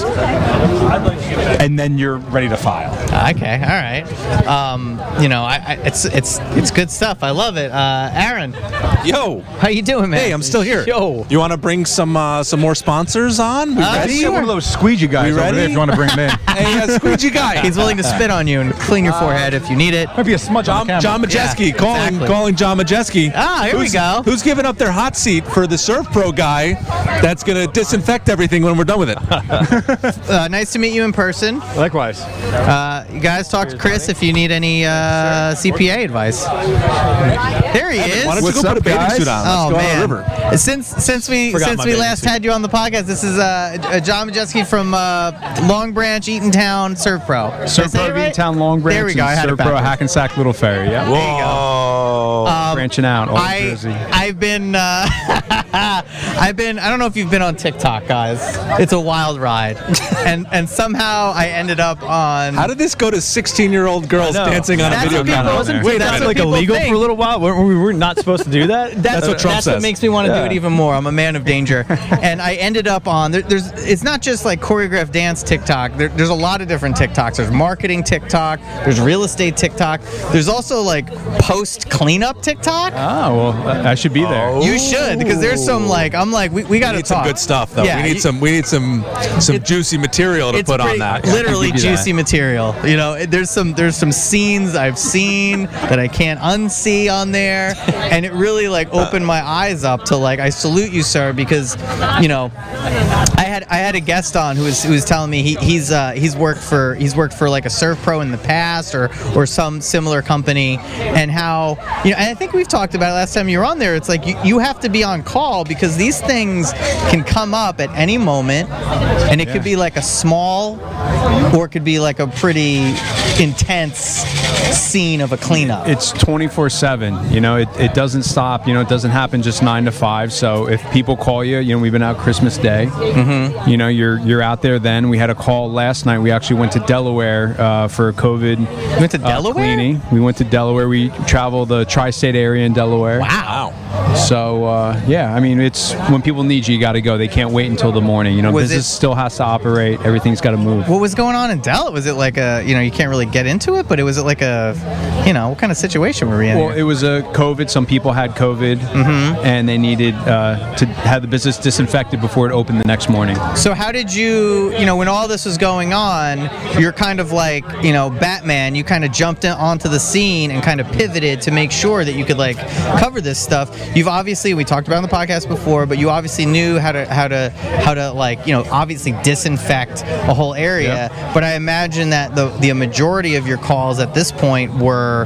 and then you're ready to file. Okay, all right. Um, you know, I, I, it's it's it's good stuff. I love it. Uh, Aaron, yo, how you doing, man? Hey, I'm still here. Yo, you want to bring some uh, some more sponsors on? We uh, ready? Sure. One of those squeegee guys we over there if you want to bring them in. Hey, uh, squeegee guy. He's willing to spit on you and clean your forehead if you need it. Might be a smudge John, on the camera. John Majeski, Yeah, calling exactly. calling John Majeski. Ah, here who's, we go. Who's giving up their hot seat for the Serve Pro guy that's going to disinfect everything when we're done with it? uh, nice to meet you in person. Likewise. Uh, you guys talk to Chris if you need any uh, C P A advice. There he is. Why don't What's you go up, put a bathing guys? suit on? Let's Oh go man! on the river. Since since we Forgot since my we bathing last suit. had you on the podcast, this is uh, John Majeski from uh, Long Branch, Eatontown, Serve Pro. Did I Serve say Pro it right? Eatontown, Long Branch, There we go. I and had it Serve Pro backwards. Hackensack, Little Ferry. Yeah. Whoa. Um, Branching out, Old I, Jersey. I've been, uh, I've been. I don't know if you've been on TikTok, guys. It's a wild ride, and and somehow I ended up on. How did this go to sixteen-year-old girls I know. dancing on That's a video what people- camera? wasn't- Wait, That's that's what like people illegal think. for a little while. Weren't we were not supposed to do that. That's, what Trump that's says. what makes me want to Yeah. do it even more. I'm a man of danger, and I ended up on. There, there's. It's not just like choreographed dance TikTok. There, there's a lot of different TikToks. There's marketing TikTok. There's real estate TikTok. There's also like post cleanup TikTok. Oh, well, I should be there. You should, because there's some like I'm like we, we got to We need talk. some good stuff, though. Yeah, we need you- some we need some some It- juicy material to It's put on pretty- that. literally give you that. juicy material. You know, it- there's some there's some scenes I've seen that I can't unsee on there, and it really like opened my eyes up to like I salute you, sir, because you know I had I had a guest on who was who was telling me he, he's uh, he's worked for he's worked for like a Serve Pro in the past or or some similar company, and how you know and I think we've talked about it last time you were on there. It's like you, you have to be on call because these things can come up at any moment, and it could be like a small or it could be like a pretty intense scene of a cleanup. It's twenty-four seven. You know, it, it doesn't stop. You know, it doesn't happen just nine to five. So if people call you, you know, we've been out Christmas Day. Mm-hmm. You know, you're you're out there then. We had a call last night. We actually went to Delaware uh, for a COVID You went to uh, Delaware? cleaning. We went to Delaware. We travel the tri-state area in Delaware. Wow. So, uh, yeah, I mean, it's when people need you, you got to go. They can't wait until the morning. You know, Was business it- still has to operate. Everything's got to move. What was going on in Dell? Was it like a, you know, you can't really get into it, but it was it like a, you know, what kind of situation were we in? Well, here? it was a COVID. Some people had COVID, Mm-hmm. and they needed uh, to have the business disinfected before it opened the next morning. So how did you, you know, when all this was going on, you're kind of like, you know, Batman, you kind of jumped in onto the scene and kind of pivoted to make sure that you could like cover this stuff. You've you've obviously, we talked about it on the podcast before, but you obviously knew how to how to how to like you know obviously disinfect a whole area. Yeah. But I imagine that the the majority of your calls at this point were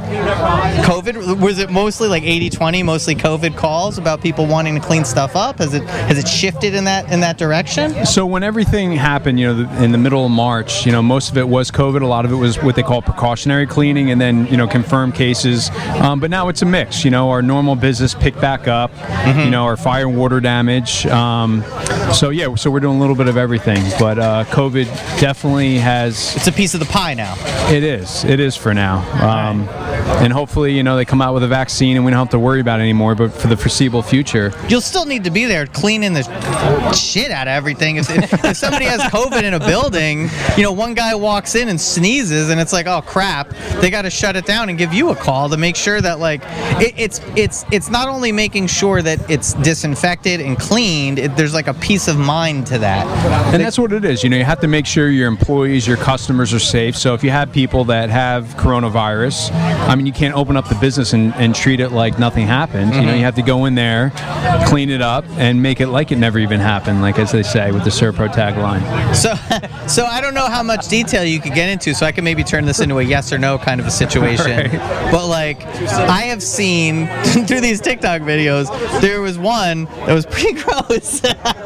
COVID. Was it mostly like eighty twenty, mostly COVID calls about people wanting to clean stuff up? Has it has it shifted in that in that direction? So when everything happened, you know, the, in the middle of March, you know, most of it was COVID. A lot of it was what they call precautionary cleaning, and then you know confirmed cases. Um, but now it's a mix. You know, our normal business picked back up. Mm-hmm. You know, our fire and water damage. Um, so yeah, so we're doing a little bit of everything. But uh, COVID definitely has. It's a piece of the pie now. It is. It is for now. Um, and hopefully, you know, they come out with a vaccine and we don't have to worry about it anymore. But for the foreseeable future, you'll still need to be there cleaning the shit out of everything. If, if, if somebody has COVID in a building, you know, one guy walks in and sneezes, and it's like, oh crap, they got to shut it down and give you a call to make sure that like it, it's it's it's not only making sure that it's disinfected and cleaned. It, there's like a peace of mind to that, and that's what it is. You know, you have to make sure your employees, your customers are safe. So if you have people that have coronavirus, I mean, you can't open up the business and, and treat it like nothing happened. Mm-hmm. You know, you have to go in there, clean it up, and make it like it never even happened, like as they say with the Servpro tagline. So, so I don't know how much detail you could get into, so I can maybe turn this into a yes or no kind of a situation. Right. But like, I have seen through these TikTok videos, there was one that was pretty gross.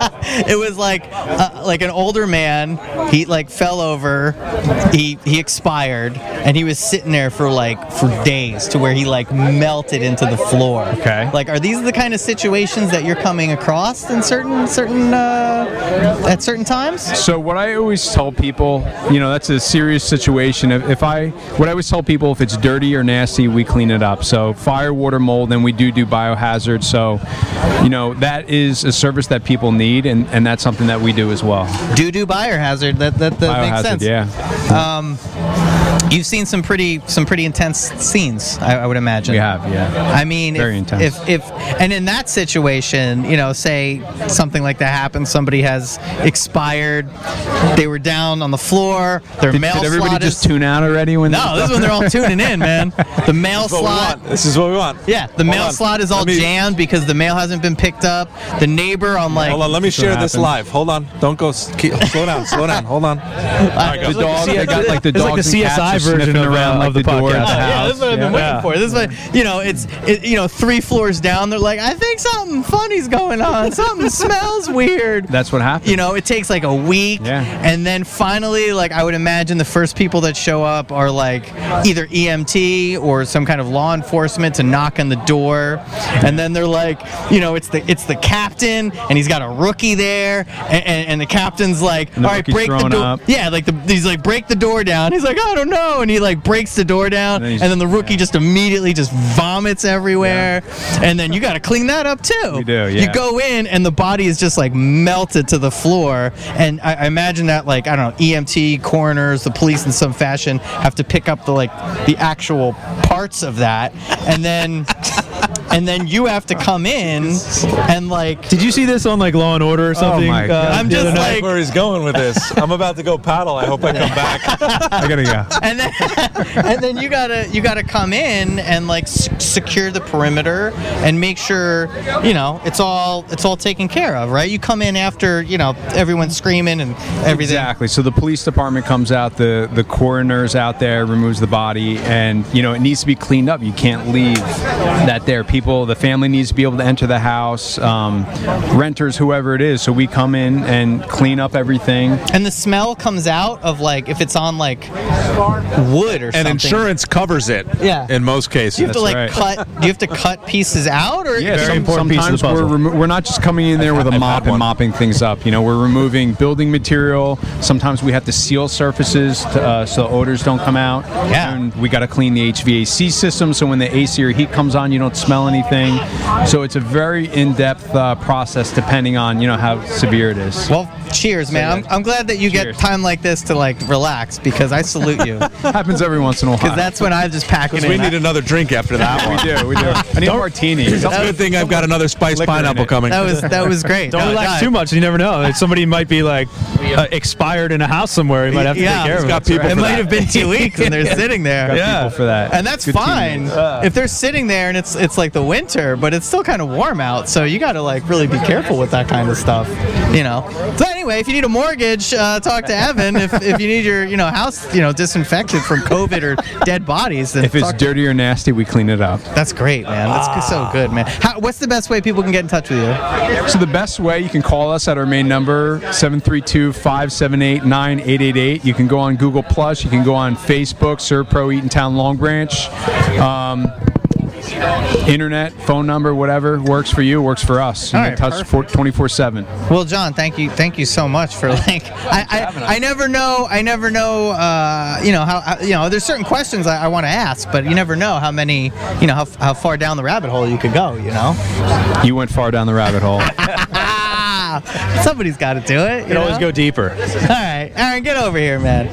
It was like, uh, like an older man. He like fell over. He he expired, and he was sitting there for like for days, to where he like melted into the floor. Okay. Like, are these the kind of situations that you're coming across in certain certain uh, at certain times? So what I always tell people, you know, that's a serious situation. If, if I, what I always tell people, if it's dirty or nasty, we clean it up. So fire, water, mold, and we do do biohazard. So, you know, that is a service that people need, and, and that's something that we do as well. Do do biohazard. That that, that biohazard, makes sense. Yeah. Um, You've seen some pretty some pretty intense scenes, I, I would imagine. We have, yeah. I mean, very if, intense. If, if and in that situation, you know, say something like that happens, somebody has expired, they were down on the floor, their did, mail did everybody slot just is, tune out already? When no, this is when they're all tuning in, man. The mail this is slot. This is what we want. Yeah, the Hold mail on. slot is all me, jammed because the mail hasn't been picked up. The neighbor on like. Hold on, let me share this happens. live. Hold on, don't go. Keep, slow down, slow down. Hold on. the dog, they got like the It's dogs like the C S I and cats are version sniffing of, uh, around like of the the door podcast. of the Oh, yeah, house. that's what I've been Yeah. waiting for. This is what, you know, it's it, you know three floors down. They're like, I think something funny's going on. Something smells weird. That's what happens. You know, it takes like a week, Yeah. and then finally, like I would imagine, the first people that show up are like either E M T or some kind of law enforcement to knock on the door, and then they're like, you know, it's the it's the captain, and he's got a rookie there, and, and, and the captain's like, And the all right, rookie's break the throwing door. up. Yeah, like the, he's like, break the door down. He's like, I don't know, and he like breaks the door down, And then and he's- then the rookie yeah. just immediately just vomits everywhere, and then you got to clean that up too. We do, You yeah. go in, and the body is just like melted to the floor, and I, I imagine that like I don't know, E M T, coroners, the police in some fashion have to pick up the like the actual parts of that, and then. And then you have to come in and like. Did you see this on like Law and Order or something? my God. I'm the just other night? like- Where he's going with this? I'm about to go paddle. I hope I come back. I gotta go. and then and then you gotta you gotta come in and like s- secure the perimeter and make sure you know it's all it's all taken care of, right? You come in after you know everyone's screaming and everything. Exactly. So the police department comes out, the the coroner's out there, removes the body, and you know it needs to be cleaned up. You can't leave that there. People, the family needs to be able to enter the house, um, renters, whoever it is. So we come in and clean up everything. And the smell comes out of like if it's on like wood or And something. insurance covers it. Yeah. In most cases. Do you have to like right. cut? Do you have to cut pieces out or? Yeah, Very some, important piece of the sometimes we're puzzle. remo- we're not just coming in there with a I've mop had and one. mopping things up. You know, we're removing building material. Sometimes we have to seal surfaces to, uh, so odors don't come out. Yeah. And we got to clean the H V A C system so when the A C or heat comes on, you don't smell anything. So it's a very in-depth uh, process depending on you know how severe it is. Well, cheers, man. I'm, I'm glad that you Cheers. get time like this to like relax because I salute you. Happens every once in a while. Because that's when I just pack it in. We need another drink after that one. we do. We do. I need a martini. It's a good thing I've got another spiced Liquor in pineapple it. coming. That was that was great. Don't No, relax God. too much. You never know. Somebody might be like, uh, expired in a house somewhere. You might have to Yeah, take care it's of got it. people It for might that. have been two weeks and they're sitting there. Got Yeah. people for that. And that's Good fine teammates. if they're sitting there and it's it's like the winter, but it's still kind of warm out. So you got to like really be careful with that kind of stuff, you know. So anyway, if you need a mortgage, uh, talk to Evan. If, if you need your you know house you know disinfected from COVID or dead bodies, then If it's talk- dirty or nasty, we clean it up. that's great, man. That's g- so good, man. How, what's the best way people can get in touch with you? So the best way, you can call us at our main number, seven three two, five seven eight, nine eight eight eight. You can go on Google Plus. You can go on Facebook, ServPro Eatontown Long Branch. Um, internet, phone number, whatever works for you, works for us. You All can right, touch perfect. twenty-four seven. Well, John, thank you, thank you so much for like. I, I, I never know. I never know. Uh, you know how how- you know. There's certain questions I, I want to ask, but you never know how many. You know how, how far down the rabbit hole you could go. You know. You went far down the rabbit hole. Ah, somebody's got to do it. You can always go deeper. All right, Aaron, get over here, man.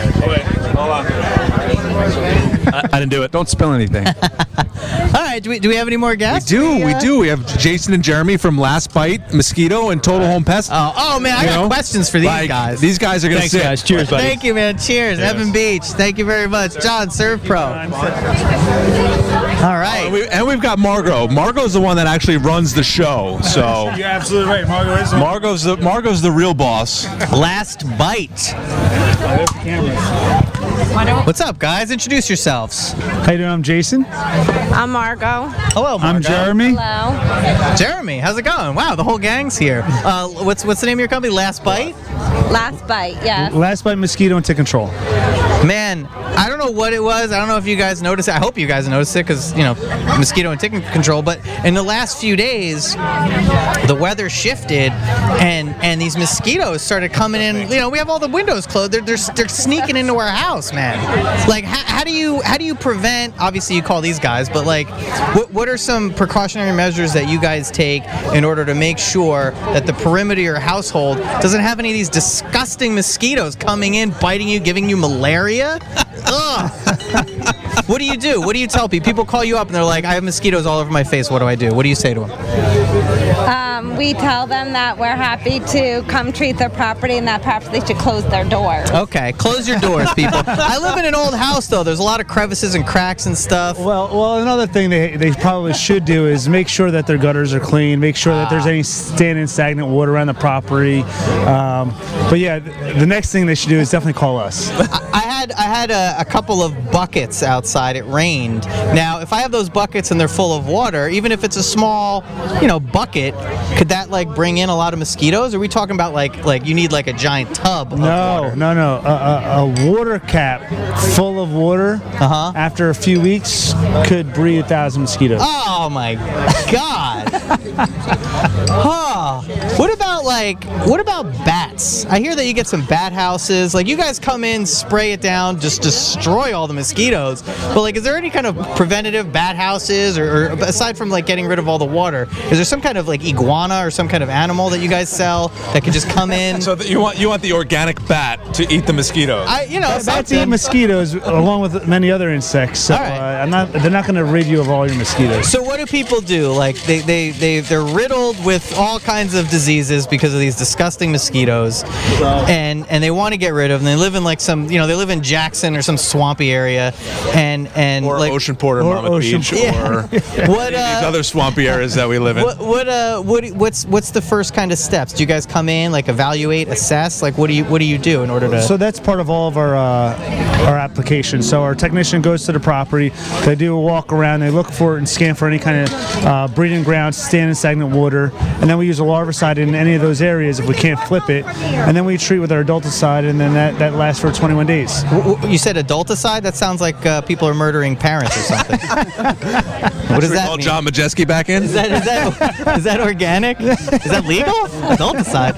I, I didn't do it. Don't spill anything. All right, do we do we have any more We guests? do, we uh, do. We have Jason and Jeremy from Last Bite, Mosquito, and Total Home Pest. Oh, oh man, I You got know? questions for these Like, guys. These guys are going to Thanks, sit. guys. Cheers, buddy. Thank you, man. Cheers. Evan Beach. Thank you very much. John, Serve Pro. All right. And, we, and we've got Margot. Margot's the one that actually runs the show. So You're absolutely right. Margo is Margot's the Margot's the real boss. Last Bite. What's up, guys? Introduce yourselves. How you doing? I'm Jason. I'm Margot. Hello, Margo. I'm Jeremy. Hello. Jeremy, how's it going? Wow, the whole gang's here. Uh, what's what's the name of your company? Last Bite? Last bite, yes. Last Bite Mosquito and Tick Control. Man, I don't know what it was. I don't know if you guys noticed it. I hope you guys noticed it because, you know, mosquito and tick control. But in the last few days, the weather shifted and and these mosquitoes started coming in. You know, we have all the windows closed. They're, they're, they're sneaking into our house, man. Like, how, how do you how do you prevent, obviously you call these guys, but like, what, what are some precautionary measures that you guys take in order to make sure that the perimeter of your household doesn't have any of these disgusting mosquitoes coming in, biting you, giving you malaria? Ugh. What do you do? What do you tell people? People call you up and they're like, I have mosquitoes all over my face. What do I do? What do you say to them? Um, we tell them that we're happy to come treat their property and that perhaps they should close their door. Okay, close your doors, people. I live in an old house, though. There's a lot of crevices and cracks and stuff. Well, well, another thing they, they probably should do is make sure that their gutters are clean, make sure that there's any standing stagnant water around the property. Um, but yeah, th- the next thing they should do is definitely call us. I had I had a, a couple of buckets outside. It rained. Now, if I have those buckets and they're full of water, even if it's a small, you know, bucket, could that like bring in a lot of mosquitoes? Are we talking about like like you need like a giant tub? Of No, water? no, no. A, a, a water cap full of water Uh-huh. after a few weeks could breed a thousand mosquitoes. Oh my God. Huh. What about like what about bats? I hear that you get some bat houses. Like you guys come in, spray it down, just destroy all the mosquitoes. But like is there any kind of preventative bat houses or, or aside from like getting rid of all the water, is there some kind of like iguana or some kind of animal that you guys sell that could just come in? So that you want you want the organic bat to eat the mosquitoes. I you know, Bats eat something. mosquitoes along with many other insects. So All right. uh, I'm not. They're not going to rid you of all your mosquitoes. So what do people do? Like they, they, they, they're riddled with all kinds of diseases because of these disgusting mosquitoes and and they want to get rid of them. They live in like some, you know, they live in Jackson or some swampy area and and or like Ocean Port or, or Monmouth Ocean Beach, Yeah. or what these uh other swampy areas that we live in. what what uh what what's what's the first kind of steps? Do you guys come in, like evaluate, assess? Like what do you what do you do in order to So that's part of all of our uh, our applications. So our technician goes to the property, they do a walk around, they look for it and scan for any kind of uh, breeding grounds, standing stagnant water, and then we use a larvicide in any of those areas if we can't flip it, and then we treat with our adulticide, and then that, that lasts for twenty-one days. W- w- You said adulticide? That sounds like uh, people are murdering parents or something. What does that Call mean? John Majeski back in. Is that, is that is that organic? Is that legal? Adulticide.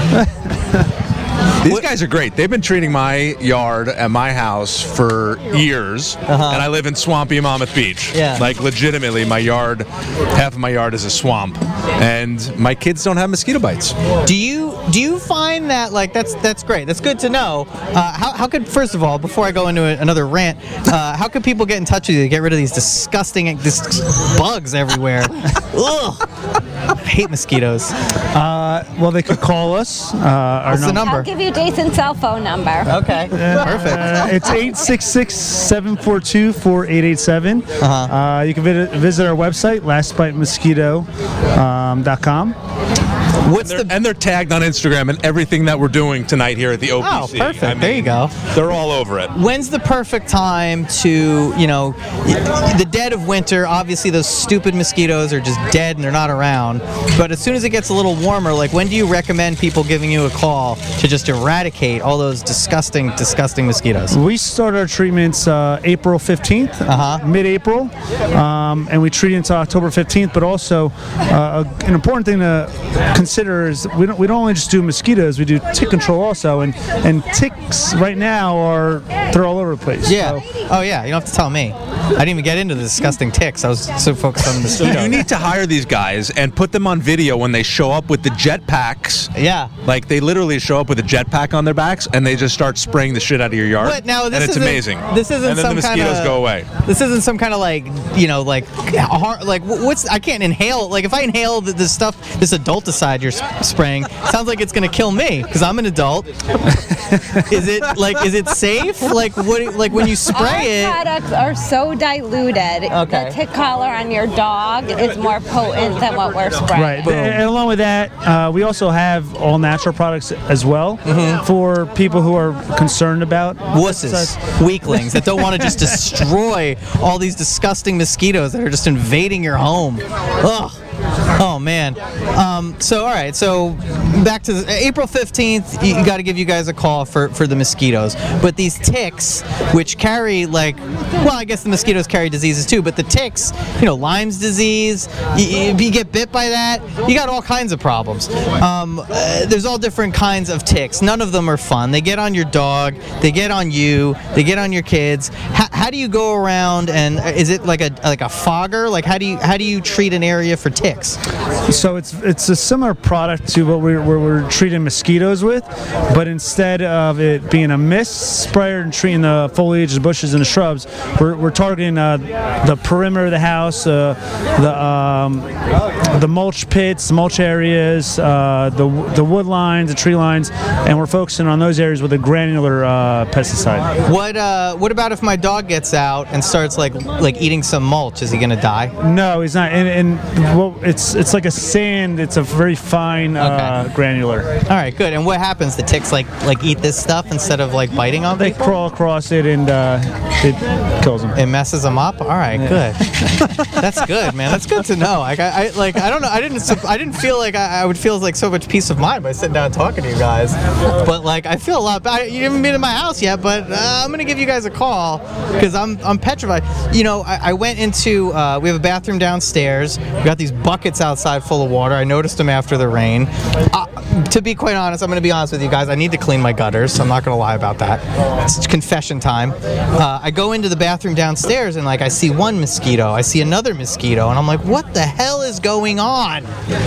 These guys are great. They've been treating my yard at my house for years, and I live in swampy Monmouth Beach. Yeah. Like legitimately, my yard, half of my yard is a swamp, and my kids don't have mosquito bites. Do you do you find that like that's that's great. That's good to know. Uh, how how could first of all, before I go into a, another rant, uh, how could people get in touch with you to get rid of these disgusting dis- bugs everywhere? Ugh. I hate mosquitoes. Uh, well, they could call us. Uh, our What's the number? I'll give you Jason's cell phone number. Okay, perfect. Uh, it's eight six six, seven four two, four eight eight seven. Uh-huh. Uh, you can visit, visit our website, last bite mosquito dot com. What's and, they're, the and they're tagged on Instagram and everything that we're doing tonight here at the O P C. Oh, perfect. I mean, There you go. They're all over it. When's the perfect time to, you know, y- the dead of winter, obviously those stupid mosquitoes are just dead and they're not around. But as soon as it gets a little warmer, like when do you recommend people giving you a call to just eradicate all those disgusting, disgusting mosquitoes? We start our treatments uh, April fifteenth, Uh-huh. mid-April, um, and we treat until October fifteenth. But also, uh, an important thing to consider is we don't we don't only just do mosquitoes, we do tick control also, and and ticks right now are they're all over the place. Yeah. So, Oh, yeah. You don't have to tell me. I didn't even get into the disgusting ticks. I was so focused on the So mosquitoes. you need to hire these guys and put them on video when they show up with the jet packs. Yeah. Like they literally show up with a jet pack on their backs and they just start spraying the shit out of your yard. But now this and it's isn't- amazing. This isn't and then some the mosquitoes kinda, go away. This isn't some kind of like, you know, like, har- like wh- what's? I can't inhale. Like if I inhale the, this stuff, this adulticide you're sp- spraying, sounds like it's gonna kill me because I'm an adult. Is it like? Is it safe? Like what? Like when you spray Our it? products are so diluted. Okay. The tick collar on your dog is more potent than what we're spraying. Right, and, and along with that, uh, we also have all natural products as well Mm-hmm. for people who are concerned about Wusses, weaklings that don't want to just destroy all these disgusting mosquitoes that are just invading your home. Ugh. Oh man. Um, so all right. So back to the, April fifteenth. You, you got to give you guys a call for, for the mosquitoes. But these ticks, which carry like, well, I guess the mosquitoes carry diseases too. But the ticks, you know, Lyme's disease. You, you get bit by that, you got all kinds of problems. Um, uh, there's all different kinds of ticks. None of them are fun. They get on your dog. They get on you. They get on your kids. How, how do you go around and is it like a like a fogger? Like how do you how do you treat an area for ticks? So it's it's a similar product to what we're, we're, we're treating mosquitoes with, but instead of it being a mist sprayer and treating the foliage, the bushes, and the shrubs, we're, we're targeting uh, the perimeter of the house, uh, the um, the mulch pits, mulch areas, uh, the the wood lines, the tree lines, and we're focusing on those areas with a granular uh, pesticide. What uh what about if my dog gets out and starts like like eating some mulch? Is he gonna die? No, he's not. And, and well, it's it's like a sand. It's a very fine uh, Okay. granular. All right, good. And what happens? The ticks like like eat this stuff instead of like biting on They people? crawl across it and uh, it kills them. It messes them up. All right, good. That's good, man. That's good to know. Like I, I like I don't know. I didn't sup- I didn't feel like I, I would feel like so much peace of mind by sitting down and talking to you guys. But like I feel a lot. I, you haven't been in my house yet, but uh, I'm gonna give you guys a call because I'm I'm petrified. You know, I, I went into uh, we have a bathroom downstairs. We got these buckets outside full of water. I noticed them after the rain. Uh, to be quite honest, I'm going to be honest with you guys. I need to clean my gutters. So I'm not going to lie about that. It's confession time. Uh, I go into the bathroom downstairs and like I see one mosquito. I see another mosquito, and I'm like, what the hell is going on?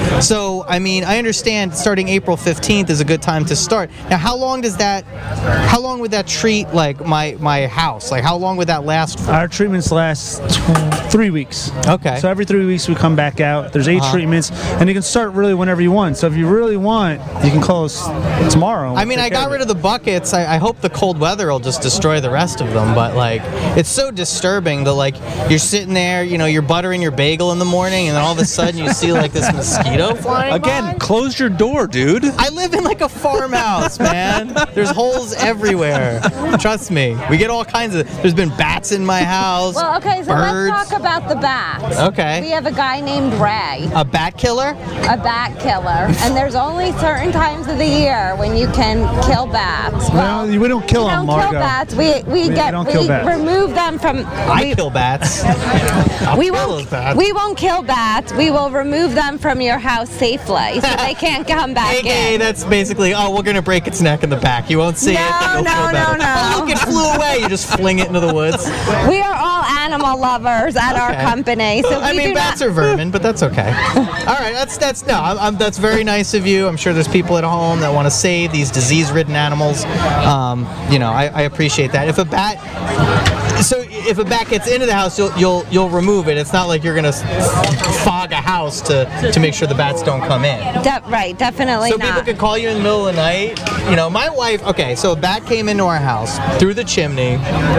So I mean, I understand starting April fifteenth is a good time to start. Now, how long does that? How long would that treat like my my house? Like how long would that last for? Our treatments last tw- three weeks. Okay. So every three weeks we come back out. There's eight Uh-huh. treatments, and you can start really whenever you want. So if you really want, you can call us tomorrow. I mean, I got rid of the buckets. I, I hope the cold weather will just destroy the rest of them. But like, it's so disturbing that like you're sitting there, you know, you're buttering your bagel in the morning, and then all of a sudden you see like this mosquito flying Again, by. close your door, dude. I live in like a farmhouse, man. There's holes everywhere. Trust me. We get all kinds of. There's been bats in my house. Well, okay, so birds. let's talk about the bats. Okay. We have a guy named Ray, A bat killer? a bat killer, and there's only certain times of the year when you can kill bats. Well, we don't kill we them, don't kill Margo. bats. We we, We get don't we kill bats. remove them from. I we, kill bats. I'll we kill won't. those bats. We won't kill bats. We will remove them from your house safely, so they can't come back A K A in. that's basically, oh, we're going to break its neck in the back. You won't see No, it. You'll no, feel no, better. no. Oh, look, it flew away. You just fling it into the woods. We are all animal lovers at our Okay. company, so I we mean, do bats not. are vermin, but that's okay. All right, that's that's no, I'm, I'm, that's very nice of you. I'm sure there's people at home that want to save these disease-ridden animals. Um, you know, I, I appreciate that. If a bat, so if a bat gets into the house, you'll you'll you'll remove it. It's not like you're gonna fog a house to to make sure the bats don't come in. De- right, definitely So not. people could call you in the middle of the night. You know, my wife. Okay, so a bat came into our house through the chimney.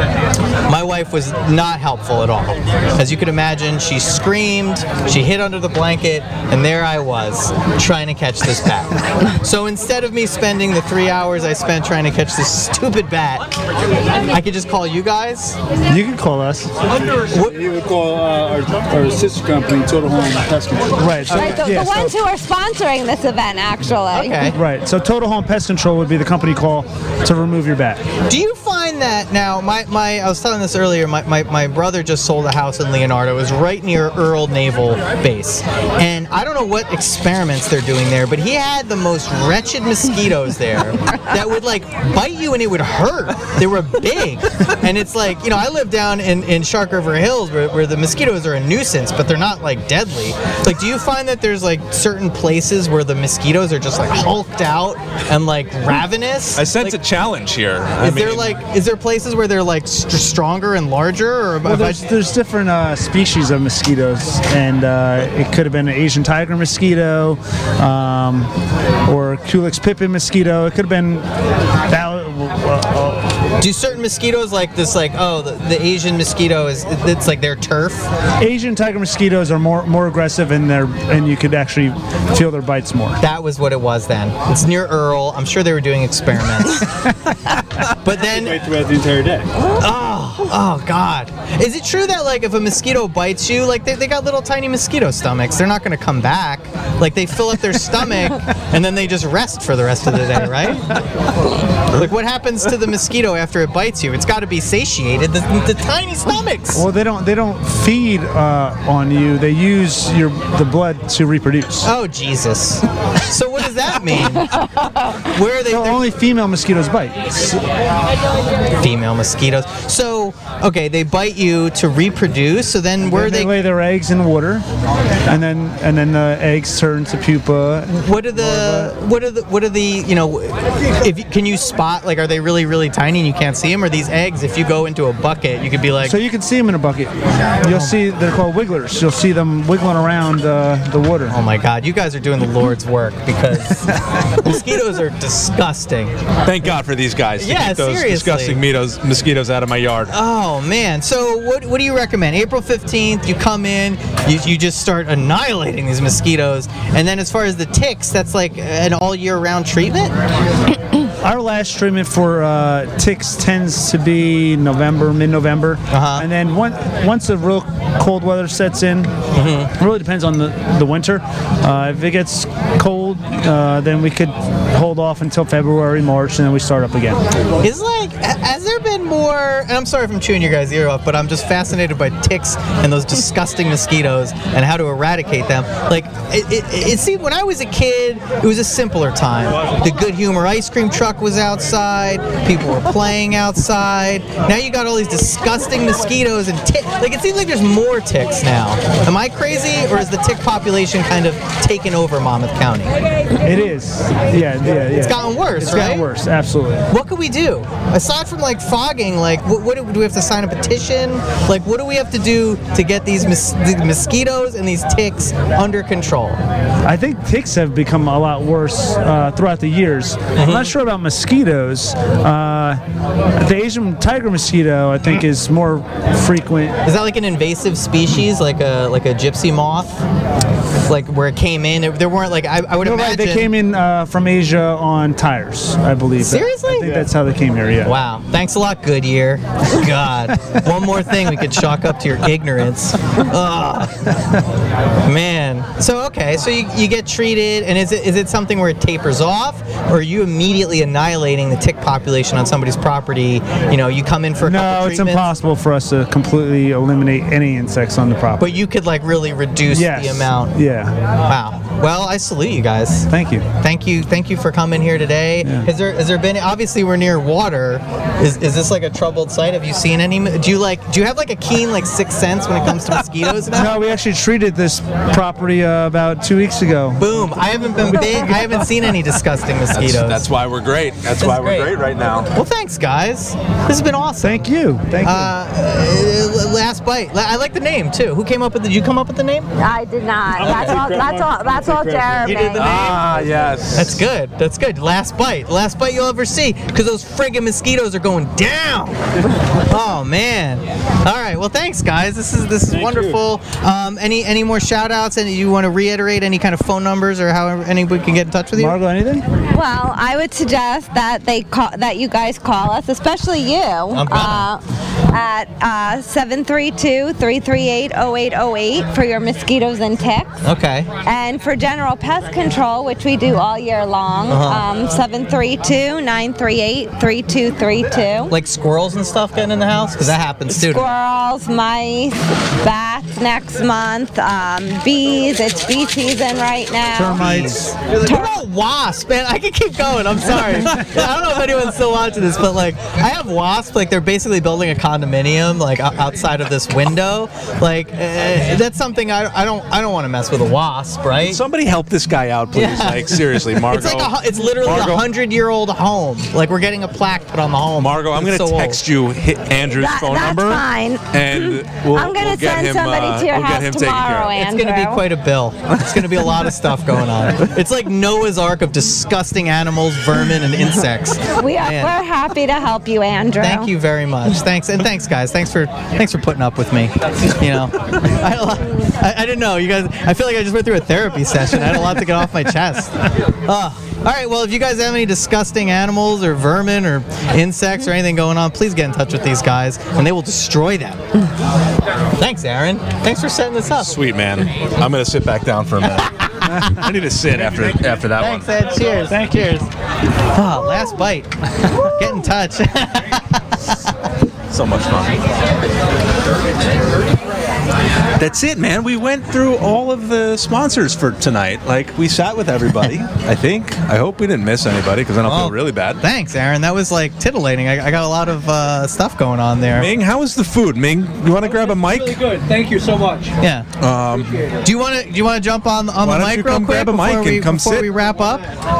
My wife was not helpful at all. As you can imagine, she screamed, she hid under the blanket, and there I was trying to catch this bat. So instead of me spending the three hours I spent trying to catch this stupid bat, I could just call you guys. You can call us. You would call uh, our, our sister company, Total Home Pest Control. Right. So, Right, the, yeah, the ones so, who are sponsoring this event, actually. Okay. right. So Total Home Pest Control would be the company call to remove your bat. Do you find that now? My, my I was telling this earlier. My, my, my brother just sold a house in Leonardo. It was right near Earl Naval Base, and I don't know what experiments they're doing there, but he had the most wretched mosquitoes there that would like bite you and it would hurt. They were big, and it's like, you know, I live down in, in Shark River Hills where, where the mosquitoes are a nuisance, but they're not like deadly. Like, do you find that there's like certain places where the mosquitoes are just like hulked out and like ravenous? I sense Like, a challenge here. I Is there mean- like is there places where they're like st- stronger and larger, or Well, if I- there's, there's different uh, species of mosquitoes, and uh, it could have been an Asian tiger mosquito, um, or Culex pippin mosquito. It could have been. Val- uh, uh, do certain mosquitoes like this, like, oh, the, the Asian mosquito is it's like their turf? Asian tiger mosquitoes are more more aggressive, and they're and you could actually feel their bites more. That was what it was then. It's near Earl. I'm sure they were doing experiments. But then, Right throughout the entire day. oh, oh God. Is it true that like if a mosquito bites you, like they, they got little tiny mosquito stomachs, they're not going to come back. Like they fill up their stomach and then they just rest for the rest of the day, right? Like what happens to the mosquito after it bites you? It's got to be satiated. The, the tiny stomachs. Well, they don't they don't feed uh, on you. They use your the blood to reproduce. Oh Jesus! So what does that mean? Where are they? So they're- only female mosquitoes bite. female mosquitoes. So okay, they bite you to reproduce. So then where Then are they they? lay their eggs in water, and then and then the eggs turn to pupa. What are the what are the what are the you know? If you, can you spot like are they really really tiny and you can't see them? Or these eggs? If you go into a bucket, you could be like. So you can see them in a bucket. You'll see they're called wigglers. You'll see them wiggling around uh, the water. Oh my God! You guys are doing the Lord's work because mosquitoes are disgusting. Thank God for these guys to Yeah, keep those seriously. disgusting mosquitoes, mosquitoes out of my yard. Oh man! So what what do you recommend? April fifteenth, you come in, you, you just start annihilating these mosquitoes, and then as far as the ticks, that's like an all year round treatment. Our last treatment for uh, ticks tends to be November, mid-November, Uh-huh. and then one, once the real cold weather sets in, Mm-hmm. it really depends on the, the winter. Uh, if it gets cold, uh, then we could hold off until February, March, and then we start up again. Is like, ha- has there been more? And I'm sorry if I'm chewing your guys' ear off, but I'm just fascinated by ticks and those disgusting mosquitoes and how to eradicate them. Like, it, it, it seemed when I was a kid, it was a simpler time. The Good Humor ice cream truck was outside. People were playing outside. Now you got all these disgusting mosquitoes and ticks. Like, it seems like there's more ticks now. Am I crazy, or is the tick population kind of taken over Monmouth County? It is. Yeah, yeah, yeah. It's gotten worse, It's right? gotten worse, absolutely. What could we do aside from like fogging? Like, what, what do, do we have to sign a petition? Like, what do we have to do to get these mos- the mosquitoes and these ticks under control? I think ticks have become a lot worse uh, throughout the years. I'm not sure about mosquitoes. Uh, the Asian tiger mosquito, I think, is more frequent. Is that like an invasive species, like a like a gypsy moth, like where it came in? There weren't like I, I would No, imagine. right, they came in uh, from Asia on tires, I believe. Seriously? I think that's how they came here. Yeah. Wow. Thanks a lot, Goodyear. God. One more thing we could chalk up to your ignorance. Ugh. Man. So, okay. So you, you get treated, and is it is it something where it tapers off, or are you immediately annihilating the tick population on somebody's property? You know, you come in for a couple No, it's treatments, impossible for us to completely eliminate any insects on the property. but you could like really reduce Yes. the amount. Yeah, Yeah. Wow. Well, I salute you guys. Thank you. Thank you. Thank you for coming here today. Yeah. Has there has there been? Obviously, we're near water. Is is this like a troubled site? Have you seen any? Do you like? Do you have like a keen like sixth sense when it comes to mosquitoes? Now? No, we actually treated this property uh, about two weeks ago. Boom! I haven't been big. I haven't seen any disgusting mosquitoes. That's, that's why we're great. That's, That's why we're great. great right now. Well, thanks, guys. This has been awesome. Thank you. Thank you. Uh, uh, last bite. La- I like the name too. Who came up with? Did you come up with the name? I did not. That's all. That's all. That's all Jeremy. You did the name. Ah, yes. That's good. That's good. Last bite. Last bite you'll ever see, because those friggin' mosquitoes are going down. Oh man. All right. Well, thanks, guys. This is this is Thank wonderful. Um, any any more shout outs? And you want to reiterate any kind of phone numbers or how anybody can get in touch with you? Margo, anything? Well, I would suggest that they call that you guys call us, especially you, uh, at uh, seven three two, three three eight, zero eight zero eight for your mosquitoes and ticks. Okay. And for general pest control, which we do all year long, Uh-huh. um, seven three two, nine three eight, three two three two. Like squirrels and stuff getting in the house, because that happens too. Squirrels, mice, bats next month, um, bees. It's bee season right now. Termites. What about wasps, man? I can keep going. I'm sorry. I don't know if anyone's still watching this, but like, I have wasps. Like, they're basically building a condominium, like o- outside of this window. Like, uh, that's something I, I don't I don't want to mess with a wasp, right? Somebody help this guy out, please. Yeah. Like, seriously, Margo. It's like a, hu- it's literally Margo. a hundred year old home. Like, we're getting a plaque put on the home. Margo, I'm It's going to so text you hit Andrew's That- phone that's number. fine. And we'll, I'm gonna we'll get send him, somebody uh, to your we'll get house him taken care tomorrow, of. Andrew. It's going to be quite a bill. It's going to be a lot of stuff going on. It's like Noah's Ark of disgusting animals, vermin, and insects. We are, Man. we're happy to help you, Andrew. Thank you very much. Thanks, and thanks, guys. Thanks for thanks for putting up with me. You know, I, I, I didn't know you guys. I feel like I just went through a therapy session. I had a lot to get off my chest. Oh. All right. Well, if you guys have any disgusting animals or vermin or insects or anything going on, please get in touch with these guys, and they will destroy them. Thanks, Aaron. Thanks for setting this up. Sweet, man. I'm going to sit back down for a minute. I need to sit after after that Thanks, one. Ed. Cheers. Thank you. Cheers. Oh, last bite. Get in touch. So much fun. That's it, man. We went through all of the sponsors for tonight. Like, we sat with everybody, I think. I hope we didn't miss anybody, because I don't Oh, feel really bad. Thanks, Aaron. That was like titillating. I, I got a lot of uh, stuff going on there. Ming, how was the food? Ming, you want to grab a mic? Really good. Thank you so much. Yeah. Um, Do you want to? Do you want to jump on on Why the don't you mic real come quick grab a mic before and we, come before sit? we wrap up?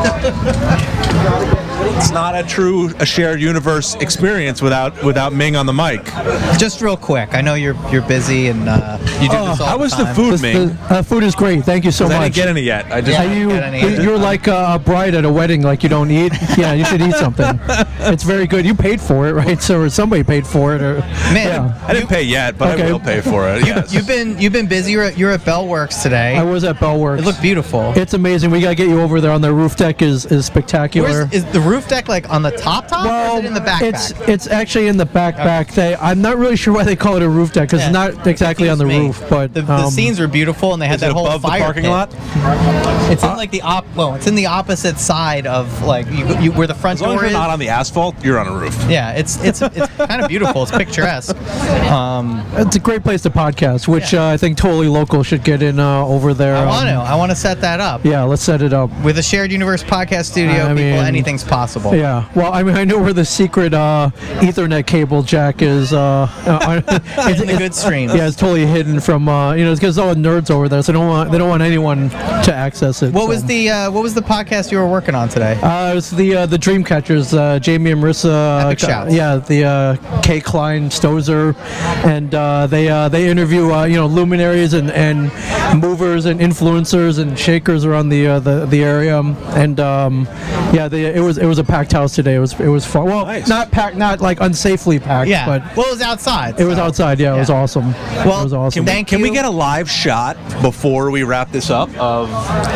it's not a true a shared universe experience without without Ming on the mic. Just real quick. I know you're you're busy and uh, you do Oh, this all how the was time. the food, Ming? The uh, food is great. Thank you so 'Cause I much. didn't get any yet. I just Yeah. Are you, Get any. you're like a bride at a wedding, like you don't eat. Yeah, you should eat something. It's very good. You paid for it, right? So or somebody paid for it, or Man, yeah. I didn't pay yet, but Okay. I will pay for it. Yes. You've been you've been busy. You're at, you're at Bellworks today. I was at Bellworks. It looked beautiful. It's amazing. We gotta get you over there. On the roof deck is is spectacular. Where's, is the roof deck like on the top top or is it in the back it's back? it's actually in the back back. They I'm not really sure why they call it a roof deck because Yeah. it's not exactly on the Confused me. roof, but the, the um, scenes are beautiful and they had Is that it whole above the fire parking pit. lot? It's in like the op. Well, it's in the opposite side of like you, you where the front As long as door you're is. not on the asphalt, you're on a roof. Yeah, it's it's it's kind of beautiful. It's picturesque. Um, it's a great place to podcast, which uh, I think Totally Local should get in uh, over there. I um, want to. I want to set that up. Yeah, let's set it up. With a shared universe podcast studio, I people, mean, anything's possible. Yeah. Well, I mean, I know where the secret uh, Ethernet cable jack is. Uh, uh, it's, In the good streams. Yeah, it's totally hidden from uh, you know, it's because all the nerds over there, so they don't want they don't want anyone to access it. What so. was the uh, What was the podcast you were working on today? Uh, it was the uh, the Dreamcatchers, uh, Jamie and Marissa. Epic uh, shouts. Yeah, the uh, Kay Klein Stozer, and uh, they uh, they interview uh, you know luminaries and, and movers and influencers and shakers around the uh, the the area, and um, yeah, they, it was it was a packed house today. It was it was fun. Well, Nice. not packed, not like unsafely packed. Yeah. but Well, it was outside. it was so- outside. Yeah, it was Yeah. awesome. Well, it was awesome. Can, we, Thank can we you. get a live shot before we wrap this up of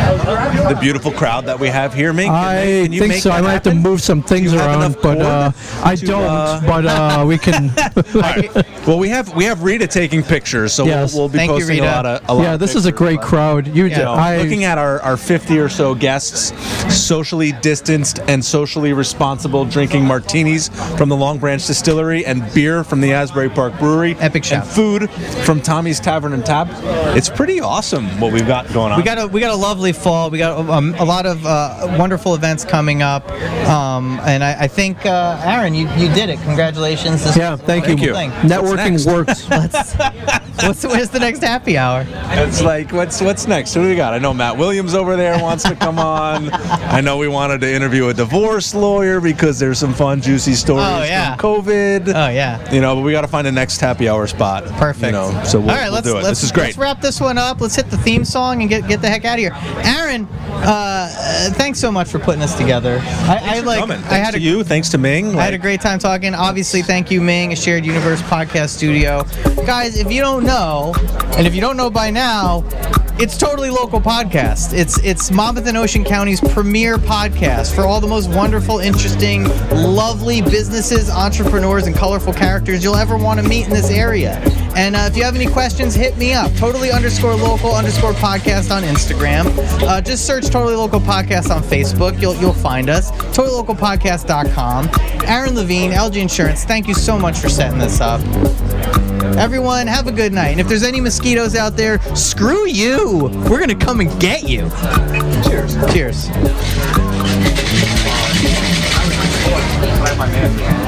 the beautiful crowd that we have here, Ming? Can I they- can you think make so. that I might have to happen? move some things Do you have around, enough but cord uh, I to, don't. uh, but uh, we can. All right. Well, we have we have Rita taking pictures, so Yes. we'll, we'll be Thank you, posting a Rita. lot of. A lot Yeah, of this is a pictures, great but, crowd. You, You know, I, looking at our, our fifty or so guests, socially distanced and socially socially responsible drinking martinis from the Long Branch Distillery and beer from the Asbury Park Brewery. Epic shop. And food from Tommy's Tavern and Tap. It's pretty awesome what we've got going on. We got a we got a lovely fall. We got um, a lot of uh, wonderful events coming up, um, and I, I think uh, Aaron, you, you did it. Congratulations! This Yeah, thank you. thing. Networking works. Let's, what's where's the next happy hour? It's like, what's what's next? Who do we got? I know Matt Williams over there wants to come on. I know we wanted to interview a divorce lawyer because there's some fun, juicy stories Oh, yeah. from COVID. Oh yeah. You know, but we got to find a next happy hour spot. Perfect. You know, so we'll, All right, we'll let's, do it. let's This is great. Let's wrap this one up. Let's hit the theme song and get get the heck out of here. Aaron, uh, uh, thanks so much for putting this together. I, I like. Coming. I Thanks had to a, you. Thanks to Ming. I had a great time talking. Obviously, thank you, Ming, a Shared Universe podcast studio. Guys, if you don't know, and if you don't know by now, it's Totally Local Podcast. It's it's Monmouth and Ocean County's premier podcast for all the most wonderful, interesting, lovely businesses, entrepreneurs, and colorful characters you'll ever want to meet in this area. And uh, if you have any questions, hit me up. Totally underscore local underscore podcast on Instagram. Uh, just search Totally Local Podcast on Facebook. You'll you'll find us. totally local podcast dot com. Aaron Levine, L G Insurance, thank you so much for setting this up. Everyone, have a good night. And if there's any mosquitoes out there, screw you. We're going to come and get you. Cheers. Cheers.